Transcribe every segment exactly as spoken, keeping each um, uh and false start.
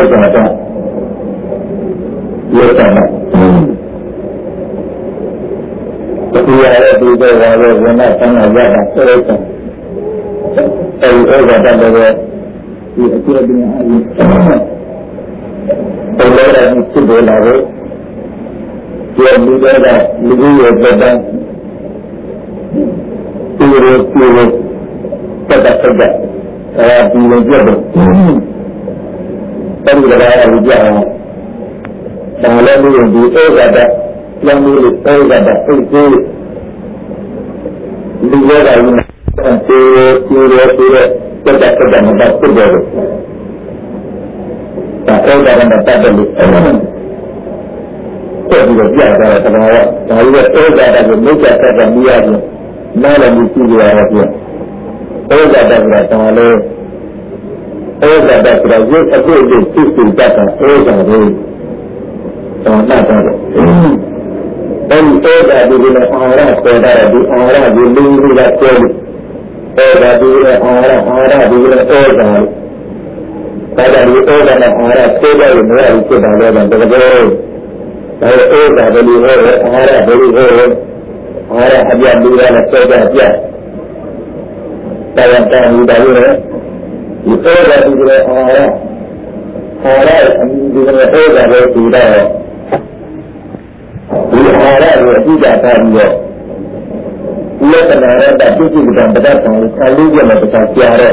ဇာတယောဇာတဒီရတဲ့ဒီတော့ဘာလို့ဝိနည်းဆန္ဒရတာဆိုတော့အဲဒီဩဇာတလည်းဒီအကျိုးပညာအရင်ဘယ်လိုလဲဖြစ်တယ်လားဒီလူတွေကလူကြီးရဲ့ပတ်သက်ဒီလိုဒီလိုပတ်သက်တဲ့အဲဒီလိုပြတော့အဲဒီကလည်းလူကြအောင်ဒါလည်းလူဒီဩဇာတလောင်းလို့ဩဇာတအိတ်ကိုလူတွေကလည်းဒီဒီလိုဒီလိုပတ်သက်တဲ့မှာဖြစ်တယ်ဒါဩဇာတနဲ့ပတ်သက်လို့ဆက်ပြီးတော့ပြတာကတော့ဒါကဒါကြီးကဩဇာတကိုမိစ္ဆာဆက်တဲ့မိရတယ်နားလည်းမရှိကြရဘူးဩဇာတဆိုတာဒါလည်းဩဇာတဆိုတာရုပ်အပြည့်အစုံဖြစ်စီတတ်တာဩဇာလေးဒါမှတ်တယ်အဲဒီဩဇာဒီကလည်းအာရပေါ်တာဒီအာရဒီလူလူကပြောလို့ဩဇာဒီကလည်းအာရအာရဒီကလည်းဩဇာဒါကြောင့်ဒီဩဇာနဲ့အာရသိတဲ့နေရာကိုဖြစ်တာလည်းတော့တကယ်ဒါဩဇာဘယ်လိုလဲအာရဘယ်လိုလဲအာရအပြတ်လူရနဲ့ဆက်ကြပြတ်တရားတော်ဒီဒါလို့လေဒီဩဇာဒီကလည်းအာရအာရဒီကလည်းဩဇာပဲဒီတော့ဒီအာရကိုအတိအကျထားပြီးတော့လက္ခဏာရတဲ့ပြည့်စုံတဲ့ပဒတ်ကိုအလေးကျနဲ့တရားကြားတဲ့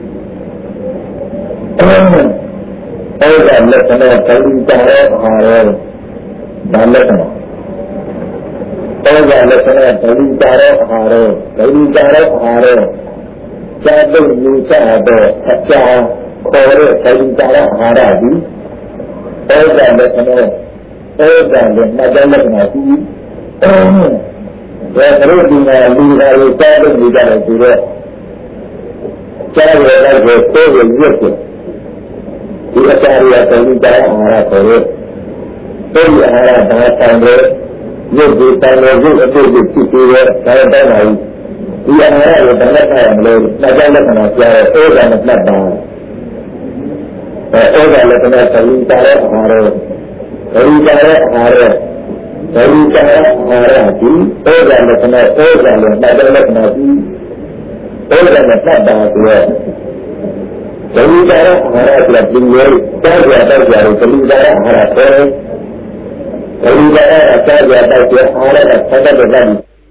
ဩဇာလက္ခဏာတိုင်းကြားတဲ့အာရဒါလက္ခဏာဩဇာလက္ခဏာတိုင်းကြားတဲ့အာရတိုင်းကြားတဲ့အာရဇာတုလူချတဲ့အကြာခေါ်တဲ့တိုင်းကြားတဲ့အာရဒီဩဇာလက္ခဏာဩဇာနဲ့မတ္တလက္ခဏာရှိဒါကလေးဒီမှာလူသားတွေကြားလို့နေကြတယ်ဆိုတော့ကြားရတဲ့ကိုသိရရွတ်တယ်ဒီအကြာရတဲ့ကြားအာရခေါ်တဲ့အဲဒီအာရဘာဆိုင်လဲရုပ်ဒီတိုင်လို့ရုပ်အဖြစ်ဖြစ်ဖြစ်ပြီးတော့ဒါတော့ပါဘူးဒီအာရကိုဘယ်နဲ့ထားရမလဲမတ္တလက္ခဏာကြားတဲ့ဩဇာနဲ့မှတ်ပါအဲဩဇာလက္ခဏာတိုင်းကြားတဲ့အာရအဲဒီကြားတဲ့အာရအဲဒီကြားတဲ့အာရဒီဩဇာလက္ခဏာဩဇာနဲ့မှတ်တဲ့လက္ခဏာဒီဩဇာနဲ့မှတ်ပါဆိုတော့ဒီကြားတဲ့အာရကပြည်ရဲ့ကြားကြတဲ့ကြားကိုဒီကြားတဲ့အာရခေါ်တယ်ဒီကြားတဲ့ကြားကြတဲ့ကြားအာရကဆက်တဲ့လက်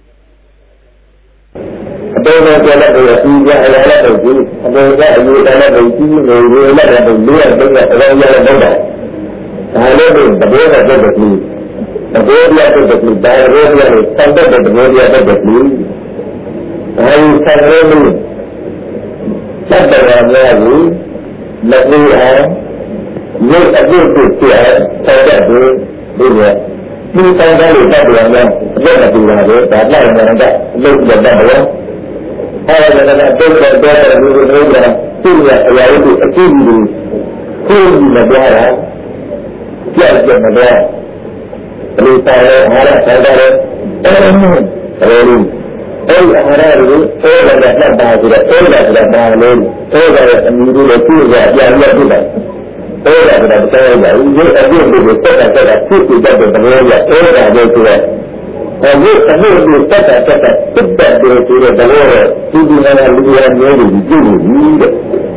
အပေါ်ကလည်းဒီကြားအရာလည်းဒီအပေါ်ကအယူတယ်လည်းဒီနေရလည်းဒီလူရဲ့ဘုရားအရောရလည်းဘုရားဒါလည်းဒီတဘောတဲ့တဲ့ဒီတဘောရတဲ့ဒီဒါရောရတဲ့စံတဲ့တဘောရတဲ့ဒီအဲဒီဆံရဲမှုစက်တော်များကြီးမသိအောင်ရုပ်အပြည့်ပြည့်ပြည့်ဆက်တဲ့ဒီဒီကဒီစံတဲ့တွေတက်တယ်များအပြည့်မပြလာဘူးဒါလိုက်နေတော့အလုပ်တက်တယ်ဘောအဲဒီကလည်းတက်တဲ့တဲ့ဒီလိုမျိုးကသူ့ရဲ့အရာတွေအကျဉ်းကြီးကိုကြီးမပြောတာကြက်ကြမတော့ဒီပေါ်ရအားရဆက်တယ်အဲဒီအဲဒီအားရကိုအဲဒီကလက်ပါဆိုတော့အဲဒီကလည်းပါလို့အဲဒီကအမျိုးတွေကြည့်ရပြန်ရပြတယ်အဲဒီကလည်းတရားရည်ဒီအပြည့်ကိုတက်တာတက်တာဖြစ်ပြီးတဲ့သဘောရအဲဒီကလည်းဆိုတော့အဲဒီအမှုကိုတက်တာတက်တာဖြစ်တဲ့ဆိုတဲ့သဘောရဒီဒီနဲ့လူရမျိုးတွေကြည့်လို့တဲ့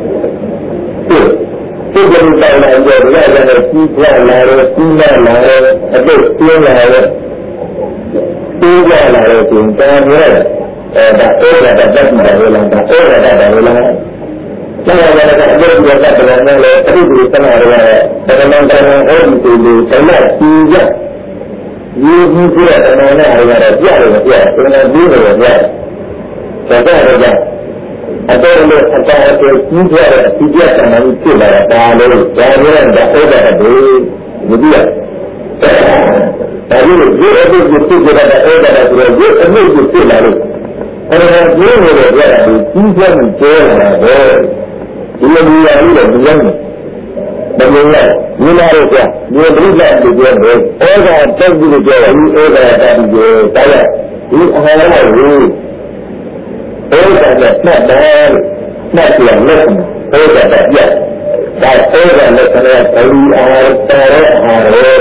ဒီလိုတိုင်လာကြတယ်လည်းကြီးကြလာတယ်ကြီးလာလာတယ်အတုတ်ကျင်းလာတယ်ကြီးကြလာတယ်ဆိုရင်တာရဲအဲဒါဩဇာတတက်မှာလေလားဒါဩဇာတတယ်လေလားကျန်တယ်ကအတုတ်ကျတက်တယ်လည်းအတုတ်ကိုစနာရတယ်ဒါကလည်းတော်တော်ဩဒီကိုလေတိုင်းလာကြီးကြဒီကြီးကြတဲ့တော်နဲ့အားရတယ်ပြရတယ်ပြတယ်တော်တော်ကြီးတယ်ပြတယ်ဒါကြတယ်အတော်လေးအတားအကျကြီးကြတဲ့အပြည့်အစုံမှဖြစ်လာတာလို့ဒါရတဲ့ဩဇာတွေဒီပြဒါကြီးကိုဒီအဖြစ်ဖြစ်ကြတဲ့ဩဇာတွေဆိုတော့ဒီအမှုကိုဖြစ်လာလို့အဲဒီကကြီးနေတဲ့ကြတာဒီကြီးကျယ်မှုကျဲလာတော့ဒီလိုမျိုးရပြီးတော့ဒီလိုမျိုးဘယ်လိုလဲဒီလာတော့ကြာဒီဘုရားကိုပြောတယ်ဩဇာတက်ပြီးတော့ကြာဒီဩဇာတက်ပြီးတော့ဒါရဒီအဟာရကိုဩဇာနဲ့မှတ်တယ်မှတ်ပြန်လို့ဩဇာတက်ပြ that over the Kali are Tara are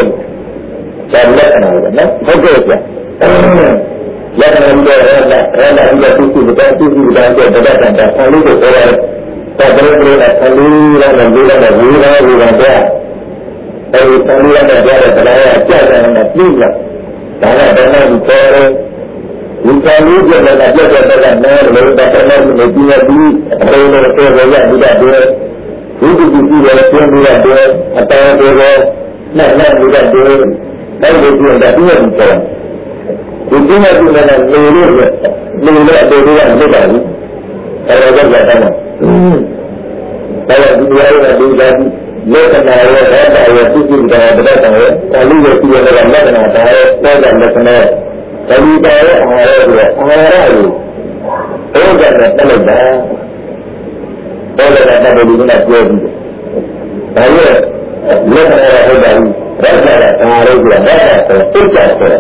Let okay, let them go and let the people the people down there, but that's not only the over. Suddenly, a Kali and a Vila and a Vila, we were there. Every Kali and a Vila, but I had just and a Vila. I had done before. We can use it as a pleasure that I know, but I know the idea of the whole of the way I do that there. We do see the same way I do it, a time there, not not do that there. I will do that here before. We do not do that and we will do it. We will not do that and do that. I will get that done. I will do that and do that. Let them know that I will teach you that I will do that. I will do it and let them know that I will do that. Kali dari ahara dia, ahara ini, orang jangan terlupa, orang jangan boleh nak jual. Saya, lepas ahara dari, rasa ahara dia, rasa tercak tercak.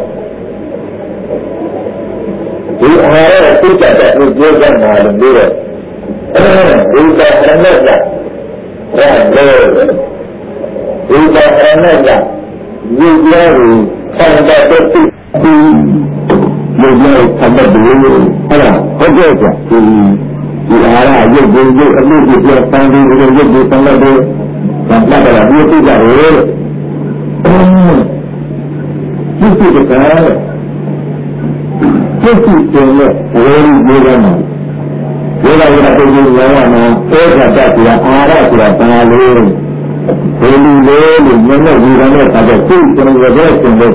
Ini ahara tercak tercak jual jangan malam dia. Ini ahara nak, rasa, ini ahara nak, jual ni, sampai tercak. Di dia sampai dulu, ada, okey je. Di di arah je, je je, ni je dia tanggi, je je je tangga dia, sampai dah dia tu jadi. Mesti dekat. Mesti kena orang dia mana. Dia dia tu dia mana, orang dah dia arah dia tangga. Ini ni, mana dia mana ada tu, kena dia kena.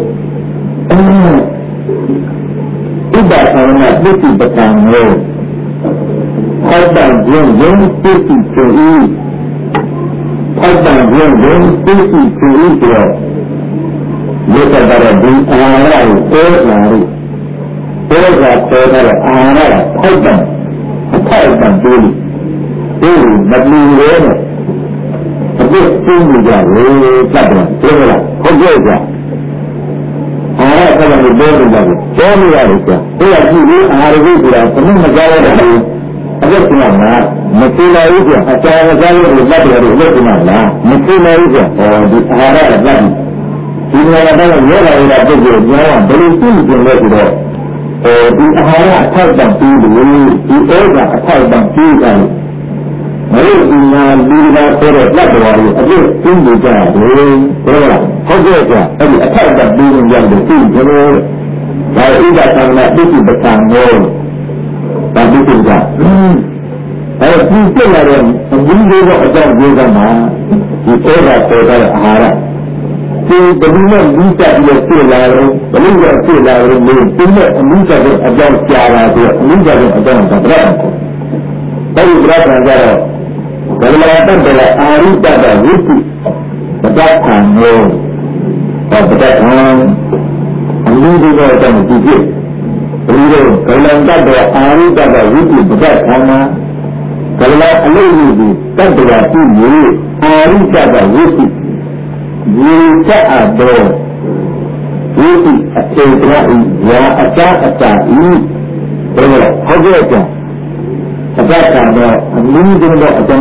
Tidak karena itu bertanya. Kadang yang yang itu curi, kadang yang yang itu curi dia. Jika pada di arah itu lari, orang pada arah kadang, kadang curi, curi bagi dia. Tapi curi jadi kadang, kadang, kadang. Ahara kalau dibuat lagi, semua ada. Ia jadi ahara itu dah semua negara dah. Ada semua, mesti lagi dia. Acara negara lebih dari itu semua. Mesti lagi dia. Oh, di ahara lagi. Ini ada yang ada ada juga. Jangan berhenti juga itu. Oh, di ahara asal bangki dulu, di era asal bangki kan. Mereka ingat bila terus lagi, ada tinggi jadi. Orang kerja je, jadi apa yang belum yang betul jenuh. Kalau tidak karena itu bertanggung, tapi tidak. Kalau tidak ada yang menjadi orang juga mah, itu adalah orang Arab. Jadi bagaimana bisa dia selalu, bagaimana selalu tidak bisa ada cara dia, tidak ada berapa. Tapi berapa negara? Kalau kita adalah Arab pada itu, betul tanggung. Perkataan ini juga akan dikit. Jadi kalau kita berari pada wujud perkataan, kalau Allah ini kan berarti ini hari pada wujud. Jika ada wujud akhirnya ya acak-acak ini berapa? Hanya perkataan ini juga akan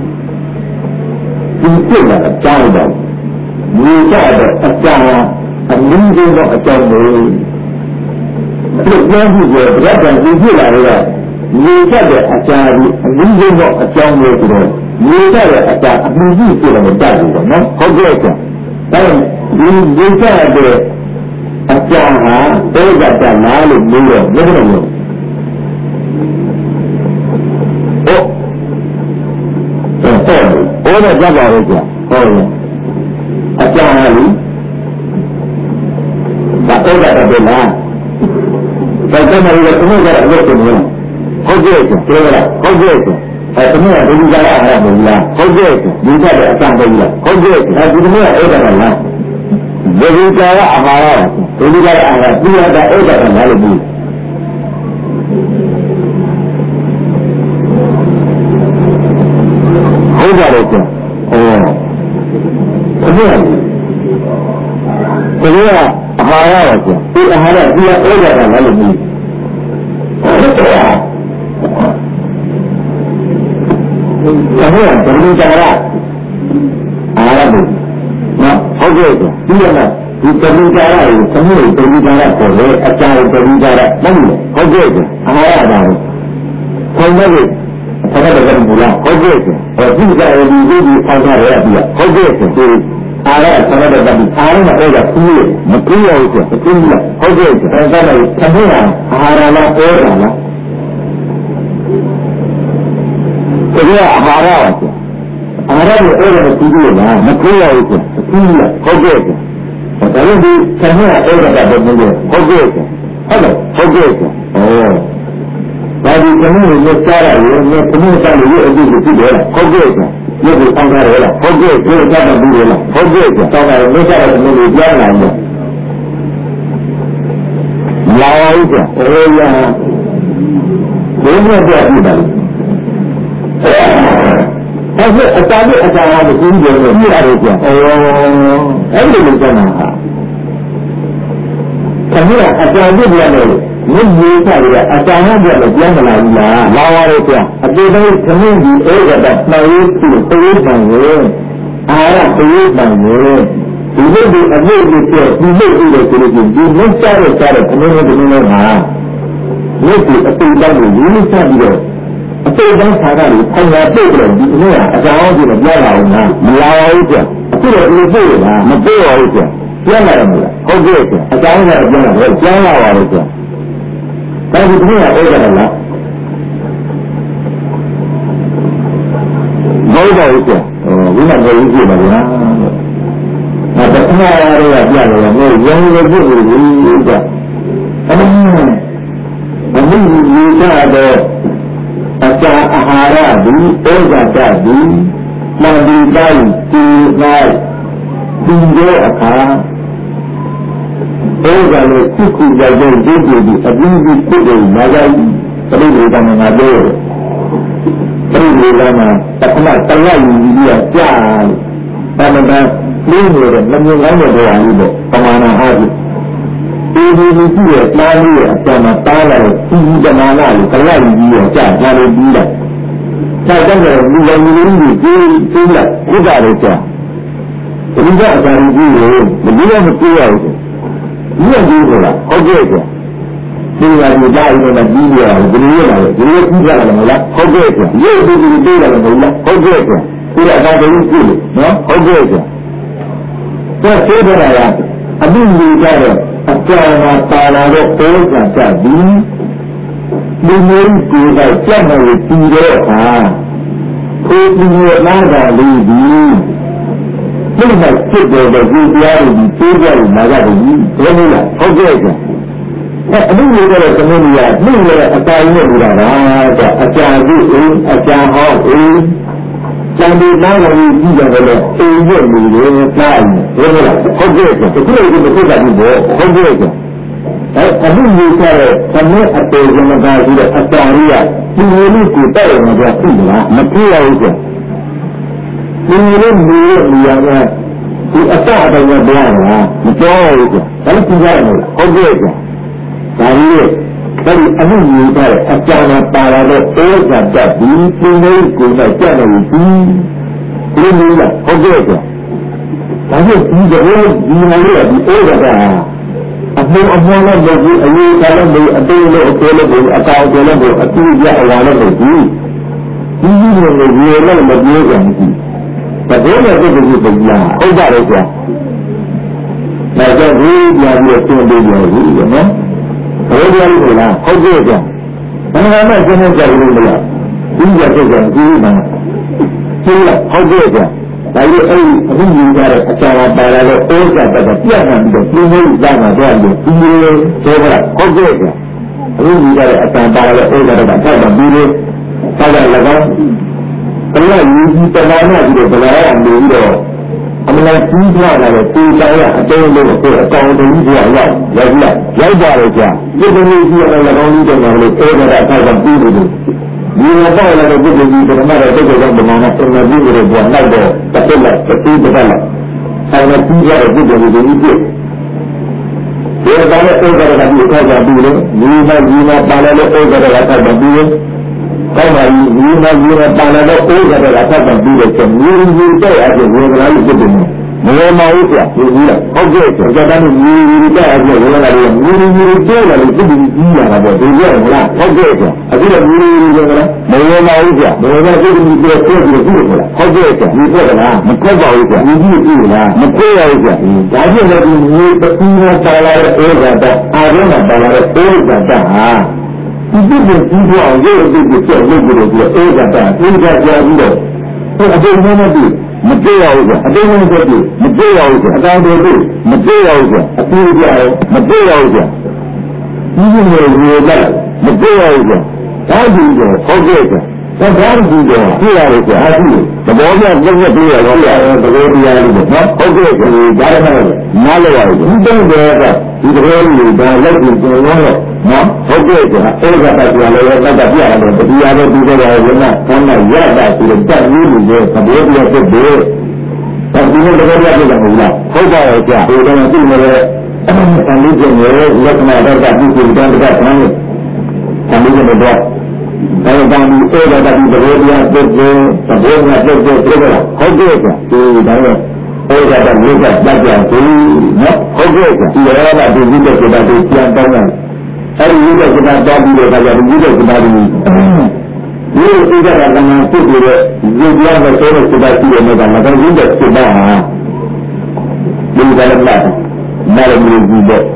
dikitlah acak. Jika ada acara, ini juga acara ini. Yang juga berapa juga lah. Jika ada acara, ini juga acara itu. Jika ada acara, ini juga menjadi. Okey tak? Dan jika ada acara, tidak ada malu mula, mana? Oh, oh, orang jaga aja. Oh. Acara ini, tak ada bela. Kalau mereka semua jarak jauh semua, kerja itu, kerja, kerja itu. Semua dari jarak arah bela, kerja itu, juga ada asam bela, kerja itu. Tapi semua ada bela. Jadi jarak arah, dari jarak arah, dia ada ada bela lebih. Kerja itu, oh. Kemudian, kemudian ahara saja. Ini ahara dia ada dalam ini. Kemudian, kemudian cara အာရဘုနော်ဟုတ်ကဲ့ဒီကနေ့ဒီတမိကြရကိုသမီးတမိကြရပေါ်လေအကြာတမိကြရမဟုတ်ဘူးဟုတ်ကဲ့အာရတာကိုခေါင်းမဲ့ဆရာတော်ကဘုရားဟုတ်ကဲ့ဒီကနေ့ဒီဒီဆောင်ထားရပြီဟုတ်ကဲ့ဒီအာရဆရာတော်ကဒီအာရမအဲ့ဒါပြီးမပြီးရဘူးဆိုပြီးလားဟုတ်ကဲ့ဒါကလည်းသမီးကအာရလားဩတာလားဒီကအာရပါအာရကိုအဲ့ဒါပြီးပြီလားမပြီးရဘူးဆိုပြီးလားဟုတ်ကဲ့ဒါလည်းဒီသမီးကအဲ့ဒါကဘယ်လိုလဲဟုတ်ကဲ့ဟုတ်လားဟုတ်ကဲ့ဩဒါဒီသမီးကိုကြားရရင်သမီးစားလို့အကြည့်ကြည့်တယ်ဟုတ်ကဲ့ရုပ်ကိုအောင်းထားတယ်လားဟုတ်ကဲ့ဒီကတည်းကပြီးတယ်လားဟုတ်ကဲ့တောင်းတာလို့ကြားတဲ့သမီးကိုကြားလာတယ်လာပါဦးကျအေးရဘယ်နဲ့ပြပြတယ်အဲ့ဒါအတားနဲ့အတားဟာကိုကြည့်တယ်လို့ပြရတယ်ကျအော်အဲ့ဒီလိုကျမ်းဟာသမီးကအတားပြပြတယ်မင်းကြီးကလည်းအတားနဲ့ပြတယ်ပြန်မလာဘူးလားလာပါတော့ကျအတေတိုင်းသမီးကြီးအဲ့ဒါတော့နှောက်ရည်ပြီးပြေးတယ်ရဲ့အာရပြေးတယ်ရဲ့ဒီလိုဒီအမှုတွေကျဒီလိုဥတွေဆိုလို့ဒီလက်ချရချတဲ့သမီးတို့သမီးတို့ဟာလက်ဒီအတေတိုင်းကိုရင်းချပြီးတော့အတေတိုင်းခါကလေးခံရပြည့်တယ်ဒီအမှုကအကြောင်းကြီးနဲ့ပြောလာအောင်လားမလာပါဘူးကျအခုတော့ဒီလိုပြည့်လားမပြည့်ပါဘူးကျပြောလာတယ်မလားဟုတ်ကဲ့ကျအကြောင်းကပြောလာတယ်ပြောလာပါလို့ကျဒါဒီသမီးကအဲ့ဒါလားမဟုတ်ပါဘူးကျဟိုဒီမှာဘယ်လိုကြည့်လဲဗျာအဲ့ဒါအမှားရရပြတယ်လေမျိုးရုံးရပြည့်လို့ကျအဲ့ဒါဘယ်လိုယူကြတော့အစာအာဟာရဒီဩဇာတဒီမန္တိတိုင်းဒီလိုက်ဒီရဲ့အခါဩဇာလို့ခုခုကြတဲ့ဒီဒီဒီအပြီးပြီးခုတွေလာကြပြီပြိဋိဘံမှာပြောတယ်ပြိဋိဘံမှာတခဏတလိုက်ယူပြီးတော့ကြာတယ်ဒါမှမဟုတ်လေးနေတဲ့မမြင်နိုင်တဲ့နေရာကြီးပေါ့ပမာဏအားဖြင့်ဒီဒီဒီကြည့်ရတားလို့အကျမ်းမှာတားလာတဲ့ဒီဒီပမာဏကိုတလိုက်ယူပြီးတော့ကြာကြာလို့ပြီးတယ်ဒါကြောင့်လည်းဒီလိုမျိုးကြီးကြီးကြီးလာဥစ္စာတွေကြာဒီကအကြံကြီးကိုမပြီးတော့မပြေးရဘူးဒီကကြီးဆိုတာဟုတ်ကဲ့ကြာဒီကကြီးဒါရင်းနဲ့ပြီးရအောင်ဒီလိုရတာဒီလိုပြီးရတယ်မလားဟုတ်ကဲ့ကြာရုပ်ဒီဒီပြေးရတယ်မလားဟုတ်ကဲ့ကြာဒီကဒါကိုကြည့်လို့နော်ဟုတ်ကဲ့ကြာတော့သိကြရတာအမှုကြီးကြတော့အကြောင်းမှာပါလာတော့ဩဇာတပြီဒီမျိုးကိုယ်ကကြက်နေပြီးတော့ဟာကိုယ်ဒီလိုနားတာလေးဒီဒီမှာဖြစ်တယ်လို့ဒီတရားတွေပြေးကြလို့လာကြတယ်ဘယ်လိုလဲဟုတ်ကဲ့ကြာအဲအမှုကြီးကတော့သမီးကြီးကနှိမ့်လေအတားကြီးနဲ့ပြတာလားကြာအကြာကြီးအင်းအကြာဟောအင်းကျန်ဒီနားကလေးကြည့်ရတယ်လေအိမ်ရွက်နေတယ်နားတယ်ဘယ်လိုလဲဟုတ်ကဲ့ကြာဒီလိုဒီလိုဖြစ်တာဒီဘောဟုတ်ကဲ့ကြာအဲအမှုကြီးကတော့သမီးအတေကမသာရှိတဲ့အတားကြီးကဒီလိုလေးကိုတဲ့ရမှာကြာသိလားမပြေရဘူးကြာဒီလိုမျိုးမျိုးနေရာကဒီအတားတိုင်းကပြောရတာမပြောရဘူးကြာဒါလည်းသိရတယ်ဟုတ်ကဲ့ကြာဒါကြီးအဲ့ဒီအမှုကြီးတဲ့အကြာမှာပါလာတဲ့ဩဇာတတ်ဒီပြင်းလေးကိုနဲ့ကြက်နေပြီဒီလိုလားဟုတ်ကဲ့ကြာဒါကြောင့်ဒီလိုဒီလိုလေးဒီဩဇာကအမှုအမှန်နဲ့မဟုတ်ဘူးအရေးကလည်းမဟုတ်အသေးလို့အသေးလို့အကောင်ကျလည်းမဟုတ်အတူရအဝါလည်းမဟုတ်ဘူးဒီလိုလိုရေလည်းမပြေကြဘူးဒါဘယ်နဲ့ပြည့်စုံပြီလားဟုတ်ပါရဲ့ကြာဒါကြောင့်ဒီညာပြီးသင်ပေးကြဘူးနော်ဘယ်လိုလဲလားဟုတ်ကဲ့ကြာဘယ်မှာမှသင်နေကြလို့မလားဒီကြတဲ့ကြာဒီမှာသိလားဟုတ်ကဲ့ကြာဒါကြီးအဲ့ဒီအခုယူကြတဲ့အကြာပါလာတဲ့ဩဇာတတ်ပြတ်မှန်ပြီးတော့ပြင်းလို့ရမှာတော့ဒီလိုဆိုတော့ဟုတ်ကဲ့ကြာအခုယူကြတဲ့အကြာပါလာတဲ့ဩဇာတတ်ပြတ်မှပြီးလို့ဆက်ရ၎င်းဘယ်လိုယူကြတဲ့နာမကြီးတွေဘယ်လိုအောင်လို့တော့အမှန်ကြီးကြတာလေဒီတိုင်းကအတုံးလို့ဆိုအကောင်တူကြီးကရောက်ရောက်လာရောက်ပါလေကြာဒီလိုမျိုးကြီးရ၎င်းကြီးတယ်လို့ပြောကြတာအဲ့ဒါပြီးလို့ဒီလိုပေါ့လည်းဒီလိုကြီးပထမတော့တိတ်ကြောင့်ဒီမှာနဲ့အမှန်ကြီးတွေပေါ်လိုက်တော့တစ်သက်လိုက်တစ်သက်တက်လိုက်အဲ့ဒါကြီးရတဲ့ဒီလိုကြီးကြီးဖြစ်ဒီကနေ့ဩဇာကပြီးခေါ်ကြပြီးလို့ဒီမှာဒီမှာပါလာတဲ့ဩဇာကဆက်ပြီးလို့ကောင်းပါပြီဒီမှာဒီမှာပါလာတော့အိုးကြတဲ့အခါကပြီးတယ်ဆိုမြည်မြည်တဲ့အပြင်ဝေဒနာလေးဖြစ်တယ်မဝမဟုတ်ပြဒီကြီးလားဟုတ်ကဲ့ဆိုကြတဲ့မြည်မြည်တဲ့အပြင်ဝေဒနာလေးမြည်မြည်ကျဲလာလို့ဒီကြီးလာတာပေါ့ဒီကြောင့်လားဟုတ်ကဲ့ဆိုအခုတော့မြည်မြည်ကျဲလားမဝမဟုတ်ပြမဝမဖြစ်ပြီးပြည့်ပြည့်ပြီးပြီလားဟုတ်ကဲ့ဆိုဒီပြက်လားမပြက်ပါဘူးပြဒီကြီးပြီလားမပြက်ရဘူးပြဒါဖြင့်လည်းဒီမြေပတိနဲ့ပါလာတဲ့အိုးကြတဲ့အာရုံနဲ့ပါလာတဲ့အိုးကြတဲ့ဟာဒီလိုကြီးပွားရုပ်ဒီကိုချက်လုပ်လို့ဒီအေးကတာအေးကကြာပြီးတော့ဟိုအတိတ်နဲ့မတူမပြေရဘူးကအတိတ်နဲ့တူမပြေရဘူးကအတောင်တူမပြေရဘူးကအပြေးကြရောမပြေရဘူးကဒီလိုမျိုးရေကမပြေရဘူးကဒါကြည့်တော့ဟုတ်ကဲ့ကဒါကြောင့်ကြည့်တော့ပြေရတယ်ကအားရှိသဘောကျပြည့်ပြည့်ပြေရတော့ရတယ်သဘောတရားလေးပေါ့နော်ဟုတ်ကဲ့ကဒါလည်းနားလည်ရတယ်ဒီတုံးတွေကဒီသဘောလေးဒါလက်ကိုကျော်တော့နော်ဟုတ်ကဲ့ကအဲကတည်းကလည်းလည်းတတ်ပြရတယ်တရားလည်းပြီးကြတယ်လည်းနာဆန်းရရတာဆိုတော့တတ်ပြီးလို့သဘောတရားဖြစ်တယ်ဒါဒီလိုသဘောတရားဖြစ်တယ်မဟုတ်လားဟုတ်ပါရဲ့ကြာဒီတော့သိနေတယ်အမှန်တန်လေးကျင်ရဲ့လက္ခဏာတော့ကပြီးပြီးတော့တတ်ဆန်းလို့ဆန်းလို့တော့အဲဒါဒီအဲဒါဒီသဘောတရားဖြစ်တယ်သဘောတရားဖြစ်တယ်ပြောတာဟုတ်ကဲ့ကဒီဒါတော့အဲဒါကလေးကတတ်ကြတယ်နော်ဟုတ်ကဲ့ကဒီရောကဒီဒီတဲ့ဆိုတာကိုပြန်တောင်းတယ်အဲဒီဥဒ္ဒကနာတောင်းပြီးတော့ကြာဒီဥဒ္ဒကနာဒီဒီဥဒ္ဒကနာဖြစ်ပြီးတော့ဒီကြားမှာဆိုတဲ့ဆိုတာရှိတယ်မှာမတော်ဘူးတဲ့ဆိုတာဟာဒီကလည်းလာနာရမီဒီတော့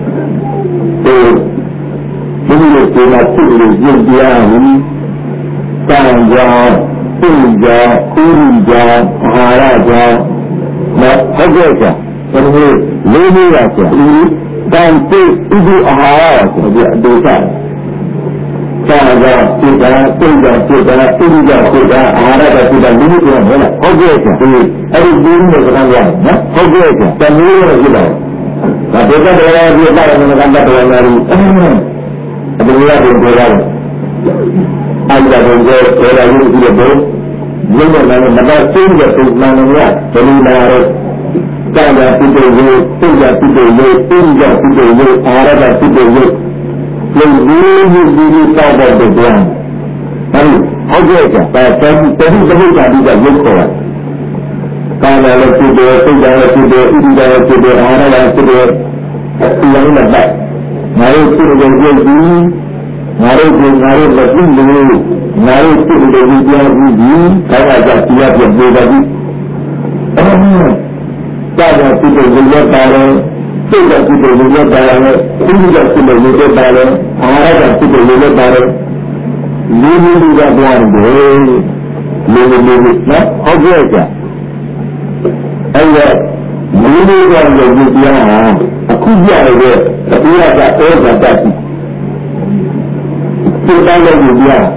ဒီလိုဆိုတာဖြစ်လို့ရုပ်တရားဟိတန်ကြောင့်သိကြောင့်ဥရိကြောင့်အာဟာရကြောင့်နော်ဟုတ်ကဲ့ကြာဒီလိုလေးလေးရကြာဒီတန်တိဥဒိအာဟာရဆိုတဲ့အတူတူသာသာစိတ်ကစိတ်ကစိတ်ကစိတ်ကစိတ်ကအာဟာရကစိတ်ကလူမျိုးပြောဟုတ်လားဟုတ်ကဲ့ကြာဒီအဲ့ဒီဒီလိုကလည်းရနော်ဟုတ်ကဲ့ကြာတမျိုးရောဖြစ်တယ်ဒါဒေသတော်ရဲ့ပြတာနဲ့ကံတတော်များကြီးအတူတူရတယ်ပြောရတယ်အဲ့ဒါကိုပြောရရင်ဒီလိုမျိုးရုပ်နဲ့လည်းမတော်သိတဲ့ပုံမှန်နဲ့ဘယ်လိုလဲကာယပိတ္တိယစိတ်ကပိတ္တိယသိကပိတ္တိယအာရကပိတ္တိယလူကြီးကြီးကြီးတောက်တဲ့တရားအဲဒီဟုတ်ကဲ့ကဲတတိတတိတတိကဒီကရုပ်ခေါ်တယ်ကာယလည်းပိတ္တိယစိတ်ကလည်းပိတ္တိယဣတိကလည်းပိတ္တိယအာရကလည်းပိတ္တိယဒီလိုနဲ့ပတ်ငါတို့စိတ်ကိုရုပ်ကြီးငါတို့ကိုငါတို့မသိလို့ငါတို့စိတ်ကိုဒီပြောင်းပြီးဒီကာယကတရားပြပြေပါပြီအဲဒီသာသာစိတ်ကိုရုပ်ပါတယ်စိတ်ကစိတ်ကိုရုပ်ပါတယ်ဣတိကစိတ်ကိုရုပ်ပါတယ်အာရကစိတ်ကိုရုပ်ပါတယ်လူလူကပြောင်းတယ်လူလူလူနော်ဟုတ်ကဲ့ကြာအဲ့ဒါလူလူကရုပ်တရားဟာအခုကြရတဲ့အတရားကဩဇာတတ်စိတ်တိုင်းလည်းကြည့်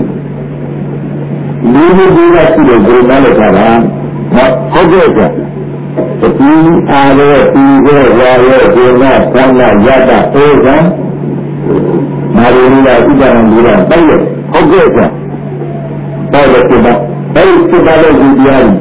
ရလူလူတွေကရှိတဲ့ဂုဏ်နဲ့လည်းကြတာဟုတ်ကဲ့ကြာဒီအားလည်းဒီရဲ့ဝါရဲ့ဒီနဲ့သံဃာယတဩဇာမာရီလာဥပ္ပန္နလူလာတိုက်ရဟုတ်ကဲ့ကြာတိုက်ရပြပါအဲဒီစိတ်တိုင်းလည်းကြည့်ရတယ်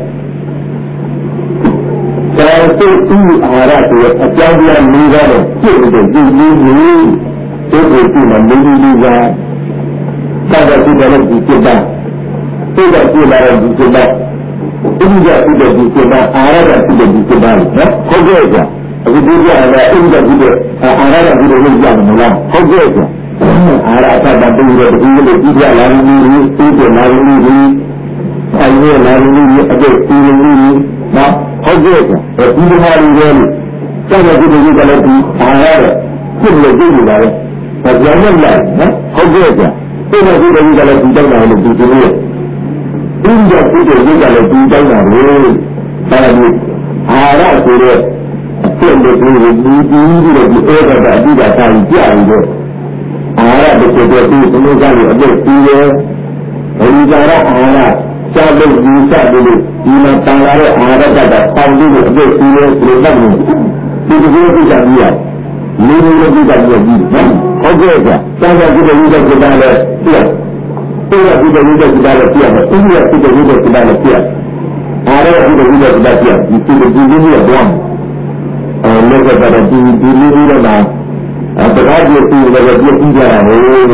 ဒါစိတ်ဥအာရဆိုအကြောင်းတရား၄ပါးတော့ပြည့်တဲ့ဒီလေးလေးဒီကိုကြည့်မှလေးလေးလေးကသာသာကြည့်တယ်လို့ဒီစိတ်တိုင်းစိတ်ကကြည့်လာတဲ့ဒီစိတ်တိုင်းဣတိကကြည့်တဲ့ဒီစိတ်တိုင်းအာရကကြည့်တဲ့ဒီစိတ်တိုင်းနော်ဟုတ်ကဲ့ကြာအခုဒီကလည်းဣတိကကြည့်တဲ့အာရကကြည့်တဲ့လို့ကြားမလားဟုတ်ကဲ့ကြာအာရကတတူတဲ့ဒီလိုကြည့်ရလာနေပြီသိတယ်လာနေပြီအဲဒီလာနေပြီအကျိုးဒီလိုမျိုးနော်ဟုတ်ကဲ့ကြာဒီလိုဟာတွေလည်းစတဲ့ဒီလိုကလည်းဒီအာရကကြည့်လို့ကြည့်နေတာလေဒါကြောင့်လည်းနော်ဟုတ်ကဲ့ကြာဒီလိုဒီလိုကလည်းဒီတောင်းတာလို့ဒီလိုရဲ့ဒီကကြည့်တဲ့ဒီကလည်းဒီတောင်းတာလေဒါလည်းအာရဆိုတဲ့အဖြစ်တွေဒီဒီဒီလိုဒီဧကတာအတိကတာကြီးကြာပြီးတော့အာရတစ်ချက်တည်းဒီလိုကလည်းအပြည့်ပြီးရဲ့ဒီကြတော့အာရစာလို့ဒီစားလို့ဒီမှာတန်လာတဲ့အာရကတာပေါင်းပြီးအပြည့်ပြီးရဲ့ဒီလိုမှတ်လို့ဒီဒီလိုကြည့်ရလူလူလိုကြည့်တယ်ကြီးနော်ဟုတ်ကဲ့ကြာစာကကြည့်တဲ့ဒီကကြတာလည်းပြည့်ဒီကကြည့်တဲ့ဒီကကြတာလည်းပြည့်တယ်ဒီကကြည့်တဲ့ဒီကကြတာလည်းပြည့်အာရကကြည့်တဲ့ဒီကကြတာပြည့်ဒီဒီဒီဒီတော့အဲလောကတာဒီဒီလေးလေးတော့အဲတရားကြည့်ပြီးလည်းပြည့်ကြတာလေ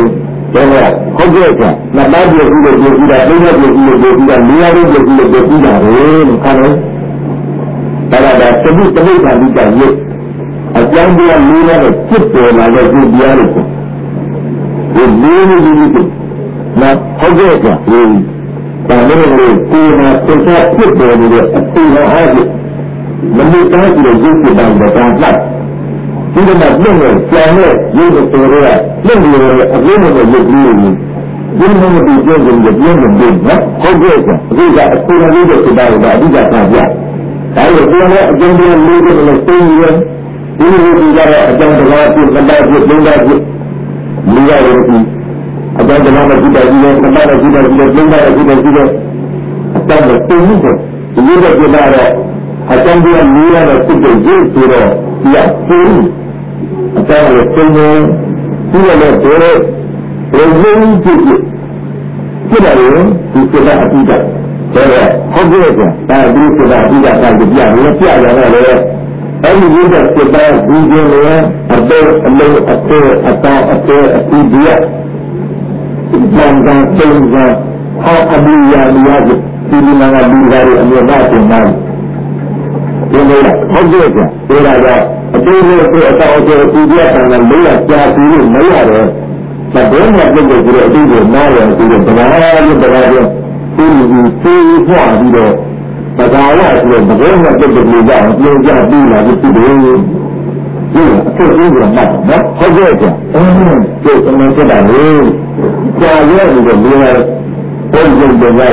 ဒါကဟုတ်ကဲ့ကွာနတ်သားပြည့်စုံလို့ပြည့်စုံတာပြည့်စုံလို့ပြည့်စုံလို့ပြည့်စုံတာနေရာလေးပြည့်စုံလို့ပြည့်စုံတာလေခါလို့ဒါကဒါသတိသတိကပြီးကြရဲ့အကြောင်းတရားလေးနဲ့ဖြစ်ပေါ်လာတဲ့ဒီတရားလေးကိုဒီလေးလေးလေးကိုနော်ဟုတ်ကဲ့ကွာဒီဒါလည်းလေကိုယ်မှာသစ္စာဖြစ်ပေါ်နေတဲ့အထူးအားဖြင့်မနစ်သားကြည့်လို့ရုပ်ဖြစ်တာကဒါမှဒီကနေ့ပြည့်နေကြတဲ့ရုပ်တော်တွေကပြည့်နေတဲ့အရင်းနဲ့ရုပ်ကြီးတွေဒီလိုမျိုးပြည့်စုံတဲ့ပြည့်စုံတဲ့နော်ဟုတ်ကဲ့ကွာဒီကအထူးလေးတွေဖြစ်တာကအဓိကထားပြဒါလို့ဒီလိုအကျဉ်းလေးလေးတွေနဲ့သိနေတယ်ဒီလိုဒီကြတဲ့အကျဉ်းတရားပြည့်စုံတဲ့ပြည့်စုံတဲ့မိရရဲ့ဒီအကျဉ်းတရားနဲ့ဒီတိုင်းဒီလိုမှတ်တဲ့ဒီတိုင်းဒီလိုပြည့်စုံတဲ့ဒီတိုင်းအတတ်နဲ့သိနေတယ်ဒီလိုပြတာတော့အကျဉ်းတရားလေးရတဲ့စိတ်ကိုကြည့်ဆိုတော့ဒီအသိအတတ်နဲ့သိနေဒီလိုနဲ့ဒီလိုဘယ်လိုဖြစ်ဖြစ်ဖြစ်လာရင်ဒီစိတ်ကအတိတ်ဒါကဟုတ်ကဲ့ကွာဒါဒီစိတ်ကအတိတ်ကပြပြရလို့ပြရတော့လေအဲ့ဒီဒီကစိတ်သားဒီကျင်းလေအတော့အလုံးအသေးအတောအသေးအတိဒီရဘန်ကန်ကျင်းကဟောအဘိယာလျာဒီဒီနာကဒီဟာရအမြဲတမ်းတင်မှာဒီလိုဟုတ်ကဲ့ကွာဒါကအသေးလေးအတောအသေးအတိဒီရကလည်းလေးရကြာပြီးလို့မရတယ်ဘယ်တော့မှပြည့်ကြည့်တဲ့အတိကိုနားရပြီးတော့ဘာလို့ဘာလို့ဒီလိုသိဖွာပြီးတော့ဘာသာရဆိုတော့ဘယ်တော့မှပြည့်ကြည့်ကြအောင်ပြောကြပြီးလာပြီးဒီလိုဒီအဖြစ်ကြီးကမှတ်နော်ဟုတ်ကဲ့ကြာအင်းဒီအမှန်တည်းလေကြာရပြီးတော့ဒီလိုပုံစံတွေလိုက်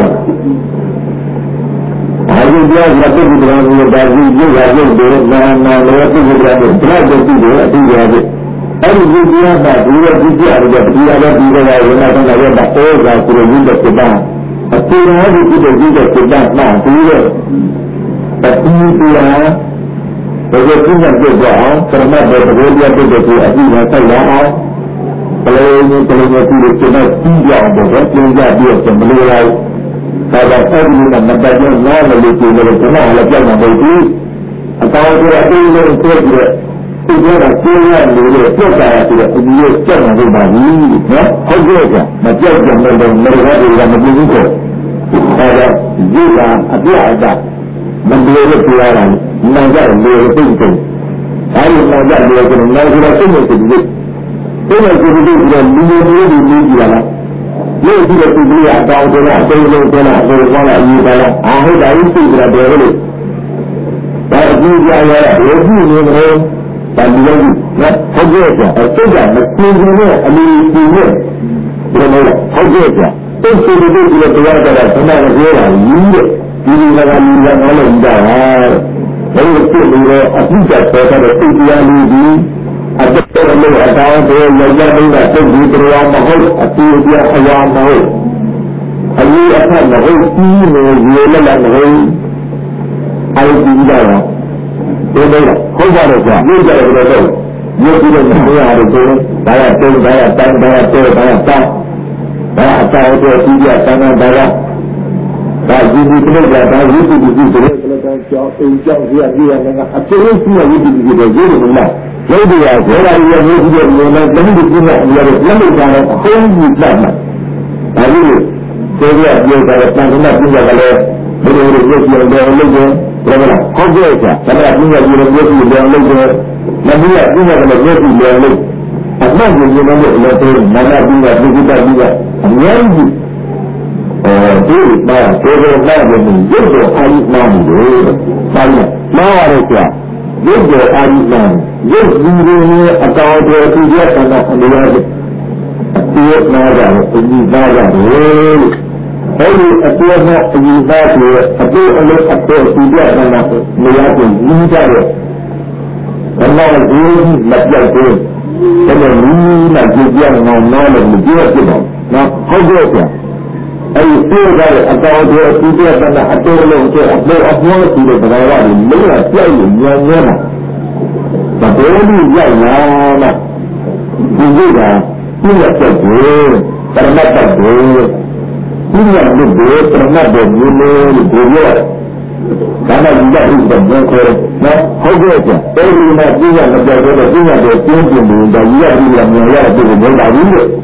အဲဒီပြောမပြည့်ကြည့်တယ်လို့ဒါကြီးကြည့်ရရုပ်တွေနာနာလည်းပြည့်ကြည့်တယ်ဘယ်လိုကြည့်တယ်အတိအကျအဲ့ဒီဒီတရားကဒီလိုကြည့်ကြရတယ်ဒီရတဲ့ဒီကရဝိနာကလည်းတော့ပေါ်လာဆိုလို့ဒီတဲ့စိတ်အတူတူဒီကြည့်တဲ့ဒီတဲ့စိတ်မှန်ပြီးတော့တတိတရားဘယ်လိုဖြစ်နေကြအောင်ပရမတ်ဘယ်လိုပြတဲ့ဒီအကြည့်နဲ့ဆက်ရအောင်ဘယ်လိုမျိုးဘယ်လိုမျိုးဒီလိုစိတ်နဲ့ပြီးကြအောင်တော့ပြင်ကြပြီးတော့ဘယ်လိုလဲဒါကအဲ့ဒီမှာမတတ်ကြနားမလို့ဒီလိုကျွန်တော်လည်းကြောက်မှာမဟုတ်ဘူးအကောင်းကြီးအတူတူဖြစ်ပြီးဒီလိုကကျင်းရလို့ပြတ်တာဆိုတော့အဒီကိုကြောက်နေလို့ပါဘူးနော်ဟုတ်ကဲ့ကမကြောက်ကြမယ်တော့မရဘူးကမပြဘူးကိုအဲဒါဒီကအပြအတာမလို့လို့ပြောရတာနိုင်ကြလို့သိသိအဲဒီနိုင်ကြလို့ဆိုတော့နိုင်ကြတော့သိနေတယ်ဒီလိုသိနေတယ်ဒီလိုလူမျိုးမျိုးဒီလူကြီးလားလို့ဒီလိုဒီလိုအတောင်းဆိုတာအသေးဆုံးဆိုတာဘယ်လိုကောင်းလဲအရေးပါလားအာဟုတ်တာကြီးသိကြတယ်ဘယ်လိုလဲဒါအကြည့်ကြရတာဘယ်ကြည့်နေလဲဒါဒီလိုနော်ဟုတ်ကဲ့ကြာအဲ့ဒါမသိဘူးနဲ့အလီစီနဲ့ဘယ်လိုလဲဟုတ်ကဲ့ကြာသိစီဒီဒီလိုတရားကြတာဘယ်မှာပြောတာကြီးတဲ့ဒီဒီကလည်းလူကလည်းလုံးကြတာဘယ်လိုဖြစ်လို့လဲအပြစ်ချက်ပေါ်တဲ့သိတရားလေးကြီးအတက်တော်လို့အတောင်းတွေရရနေတာသိပြီးတရားမဟုတ်အပြည့်တရားအရာမဟုတ်အရေးအဖတ်မဟုတ်ကြီးနေရေလည်းမဟုတ်အဲ့ဒီကြတာဒီလိုဟုတ်ပါတယ်ကွာနေကြတယ်တော့ရုပ်ပြီးတော့မရဘူးဆိုရင်ဒါကတုံးဒါကတန်းဒါကတဲဒါကတောင်းဒါအတောင်းတော့ပြီးပြတန်းတန်းဒါကဒါဒီဒီပြည့်တာဒါရုပ်ပြီးပြီးဆိုတော့လည်းကြောင်းအိမ်ကြောင်းကြီးအပြည့်နဲ့အကျိုးရှိရရုပ်ပြီးပြီးတော့ရုပ်လို့မလားရုပ်တရားဇောရာရရုပ်ပြီးတော့လည်းလည်းဒီကိစ္စအများကြီးလက်လို့ကြတော့အဟောင်းကြီးတတ်မှာဒါကြီးကိုယ်ကပြောတာတန်ခါပြည့်ကြတယ်ဘယ်လိုလုပ်ကြလဲလုပ်ကြတယ်ဘယ်လိုဟုတ်ကဲ့ကြာဒါကပြည့်ရပြီးတော့ပြည့်တယ်လုပ်တယ်မပြည့်ရပြည့်ရတယ်ပြည့်တယ်လုပ်အမှန်ကိုပြောလို့လည်းတော့မနာပြီးတာပြည့်တာပြီးတာအများကြီးအဲဒီမှာကိုယ်ကလည်းရုပ်တော်အာရိနာမီလို့ပါတယ်မှားရတယ်ကြာရုပ်တော်အာရိနာရုပ်ကြီးတွေအကောင်တွေသူရတဲ့အနေနဲ့ဒီမှာကြတယ်ဒီသားကြတယ်အဲဒီအကျိုးနဲ့အယူသားတွေအကျိုးအလို့အကျိုးသူရတဲ့နေရာကိုကြီးကြတယ်ဘာလို့ဒီမပြောက်ဘူးဒါပေမဲ့ဒီမှာကြည့်ရအောင်နော်လို့မပြောဖြစ်တော့နော်ဟုတ်ကဲ့ကြာအဲဒီသိရတဲ့အကောင်တွေသူရတဲ့အကျိုးလုံးကျအပေါ်အပေါ်သူတဲ့ဘာသာတွေလုံးဝကြောက်ရွံ့ညံ့ညံ့တာဘယ်လိုရောက်လာလဲဒီကပြည့်ရတဲ့ပရမတ်တ်ကိုဒီကနေ့ဒီပရမတ်ကိုမျိုးလို့ပြောရဒါမှဒီကဥပဒေကိုနော်ဟုတ်ကဲ့ကြာအဲဒီမှာပြည့်ရမပြောတော့ပြည့်ရတော့ပြင်းပြင်းနေတာကြီးရပြီးလာမြင်ရတဲ့ဒီလိုမဟုတ်ပါဘူးလေ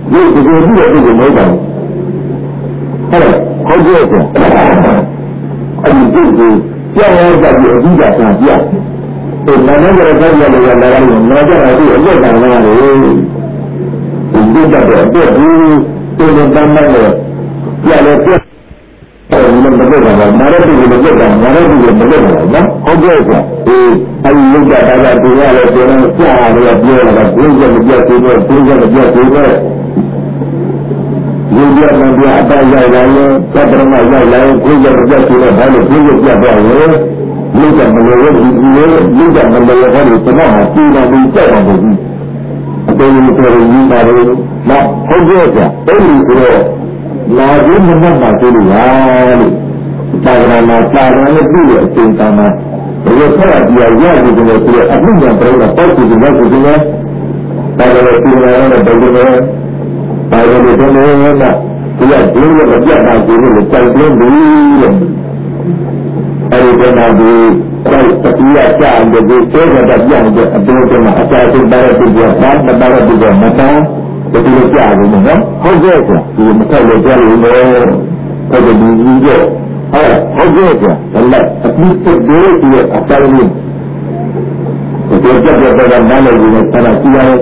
ဒီဒီလိုဒီလိုဒီလိုမဟုတ်ပါဘူးဟုတ်တယ်ဟုတ်ကဲ့အဲ့ဒီဒီဒီကြောက်ရကြပြီးအပြီးကဆံပြဒီနာမည်ရတဲ့ကြောက်ရတဲ့လာရတယ်နာကြတာဒီအလက်တန်လာတယ်ဒီဒီတော့အတွက်ဒီဒီလိုတမ်းမဲ့ရလည်းပြအဲဒီမလုပ်တာပါမာရတိကိုလုပ်တာမာရတိကိုမလုပ်တာနော်ဟုတ်ကဲ့ကွာအေးအဲဒီလုပ်တာဒါကဒီရလည်းပြောနေကြားရတယ်ပြောတာကဘုရားမပြတ်သေးဘူးဘုရားမပြတ်သေးဘူးဒီရမပြအတိုင်းရောက်လာရင်သတ္တရမရောက်လာရင်ဘုရားမပြတ်သေးတော့ဘာလို့ဘုရားပြတ်သွားလဲလုပ်တာမလို့ဒီဒီလေးလုပ်တာမလို့ဟောဒီတော့မှာပြည်တော်ပြီးကြောက်အောင်ဘူးအတေးမတော်ဘူးပါလို့နော်ဟုတ်ကဲ့ကွာအဲ့ဒီတော့လာပြီးမမှတ်ပါသေးလို့လားလို့သာသနာမှာသာသနာနဲ့ပြည့်ရဲ့အချိန်တန်မှာဘယ်လိုဆက်ရပြရရည်တယ်ဆိုတော့အမှုညာပြိုးတာပေါ့ဒီလိုဆိုရင်သာသနာ့ပြည်တော်နဲ့ဘယ်လိုလဲဘာလို့လဲတော့လည်းဒီကဒီလိုမပြတ်တာကိုလည်းကြိုက်ပြင်းပြီးတဲ့အဲဒီကမှဒီအဲ့တတိယကျန်တဲ့ဒီစေကတပြန်တဲ့အတူတူမှာအချာစိတ်ပါရတဲ့ပြောတာမပါရတဲ့ပြောမတာဒီလိုကြားလို့နော်ဟုတ်ကဲ့ကွာဒီမဆက်လို့ကြားလို့လည်းဟုတ်တယ်ဒီကြီးကအဲ့ဟုတ်ကဲ့ကွာလည်းအပြစ်တဲ့ဒီရဲ့အတိုင်းလေးဒီကြက်ကြက်တဲ့နားလေးနဲ့ဆရာကြီးရတယ်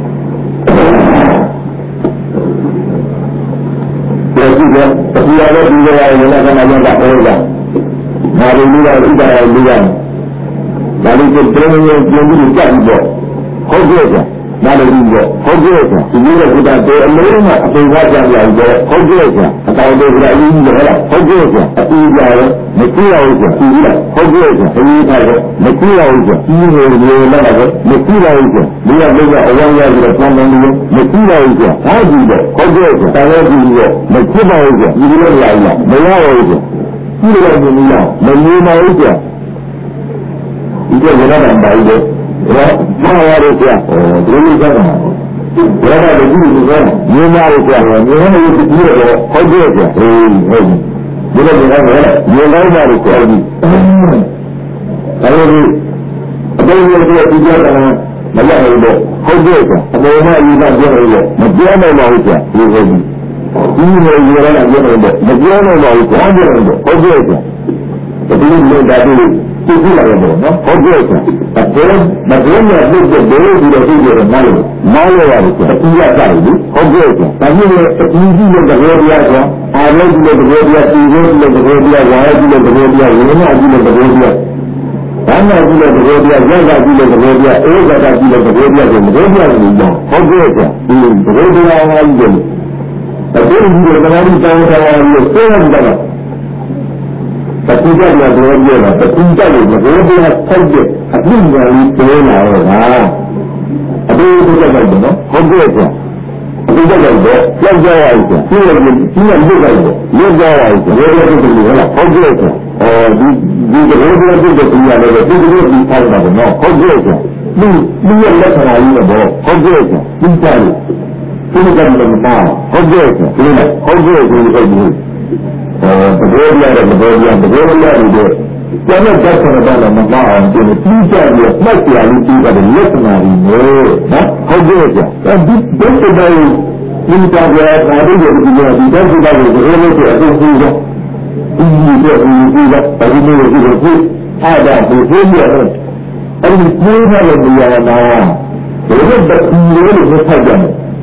ဒီကြီးကတရားတော်ဒီရဲ့လည်းကနာရတာပြောတာဒါလေးကဥဒါရလေးရတယ်ဒါလေးကိုပြန်ပြန်ပြန်ပြီးကြည့်တော့ဟုတ်ကဲ့ကွာနားလည်ပြီးတော့ဟုတ်ကဲ့ကွာဒီလိုကဘုရားတေအလုံးမှာအပြင်ကကြံရအောင်တော့ဟုတ်ကဲ့ကွာအတော်တေကအင်းကြီးလည်းဟုတ်ကဲ့ကွာအပူကြရမကြည့်ရဘူးကွာဒီလိုဟုတ်ကဲ့ကွာအင်းထားတော့မကြည့်ရဘူးကွာဒီလိုလိုလည်းတော့မကြည့်ရဘူးကွာဒီကလည်းအဝမ်းရပြီးတော့ပြန်ပြန်ပြီးမကြည့်ရဘူးကွာဟာဒီတော့ဟုတ်ကဲ့ကွာတာလည်းဒီတော့မကြည့်ပါဘူးကွာဒီလိုလည်းလာရမရဘူးကွာဒီလိုလည်းမရမမြင်ပါဘူးကွာဒီကလည်းတော့ပါဘူးဘာဘာရကြ။ဒီလိုကြတာ။ဒါကလည်းဒီလိုကမြင်ရတယ်ကြာ။မြင်ရတယ်ဒီလိုတော့ဟုတ်ကြကြာ။ဟေးဟုတ်။ဒီလိုကလည်းမြင်လိုက်တာကိုကြာပြီ။ဒါလို့အတိုင်းရတဲ့ဒီကြတာမရဘူးတော့ဟုတ်ကြကြာ။အပေါ်မှာယူတာပြောလို့မပြောနိုင်ပါဘူးကြာ။ဒီဟုတ်ပြီ။ဒီလိုယူရတာပြောလို့မပြောနိုင်ပါဘူးကြာ။ပြောလို့ဟုတ်ကြကြာ။ဒီလိုမျိုးဒါပြီးသိကြရတယ်နော်ဟုတ်ကဲ့ဆရာဒါမဘယ်နဲ့ပြည့်တဲ့ဘယ်လိုဒီလိုပြည့်ရမှာလဲမောင်းရရတယ်ဆရာအကြီးရကြတယ်ဟုတ်ကဲ့ဆရာဒါမျိုးလေအကြီးကြီးတဲ့တကယ်တရားဆိုအာရုံကြီးတဲ့တကယ်တရားဒီလိုတဲ့တကယ်တရားဝါရကြီးတဲ့တကယ်တရားဝိညာဉ်ကြီးတဲ့တကယ်တရားဘာမှကြီးတဲ့တကယ်တရားရက်ကကြီးတဲ့တကယ်တရားအေးဇာတာကြီးတဲ့တကယ်တရားကိုမတော်တရားလို့ပြောဟုတ်ကဲ့ဆရာဒီတကယ်တရားဝါကြီးတယ်တကယ်ကြီးတဲ့တကယ်တရားဝါကြီးကိုသိရတယ်တတိယကလည်းပြောပြတာတတိယကလည်းဘယ်လိုလဲဆက်ကြအပြည့်ညာကြီးပြောလာတော့ဟာအတူတူကြတယ်နော်ဟုတ်ကဲ့ကွာအတူတူကြတယ်ကြောက်ကြရအောင်ကွာဒီလိုဒီလိုလုပ်ကြတယ်လုပ်ကြရအောင်ကွာဒီလိုလုပ်ကြတယ်ဟုတ်ကဲ့ကွာအော်ဒီဒီလိုလုပ်ကြတယ်ဒီရတယ်ဒီလိုဒီထားတာနော်ဟုတ်ကဲ့ကွာဒီဒီရဲ့လက်ခံရည်တော့ဟုတ်ကဲ့ကွာဒီစားလို့ဒီလိုကြတယ်မပါဟုတ်ကဲ့ကွာဒီလိုဟုတ်ကဲ့ဒီလိုဟုတ်ဘူးအဲတကယ်လည်းတကယ်လည်းတကယ်လည်းဒီတော့ကျန်တဲ့ဓာတ်ဆရာကမမအောင်ပြင်ပြီးကြပြီးမှတ်ပြလို့ပြီးတဲ့လက်စနာရီမျိုးနော်ဟုတ်ကဲ့ကြာအဲဒီဘယ်လိုလဲဒီတာကြတာဒီလိုဒီလိုဒီဓာတ်ဆရာကိုဘယ်လိုလဲအတူတူတော့ဒီလိုဒီလိုအဲဒီလိုဒီလိုဒီအားဒါဒီလိုရတယ်အဲဒီကိုယ်ကလည်းဒီရနာဘယ်လိုပဲဒီလိုလို့ဆက်ကြတယ်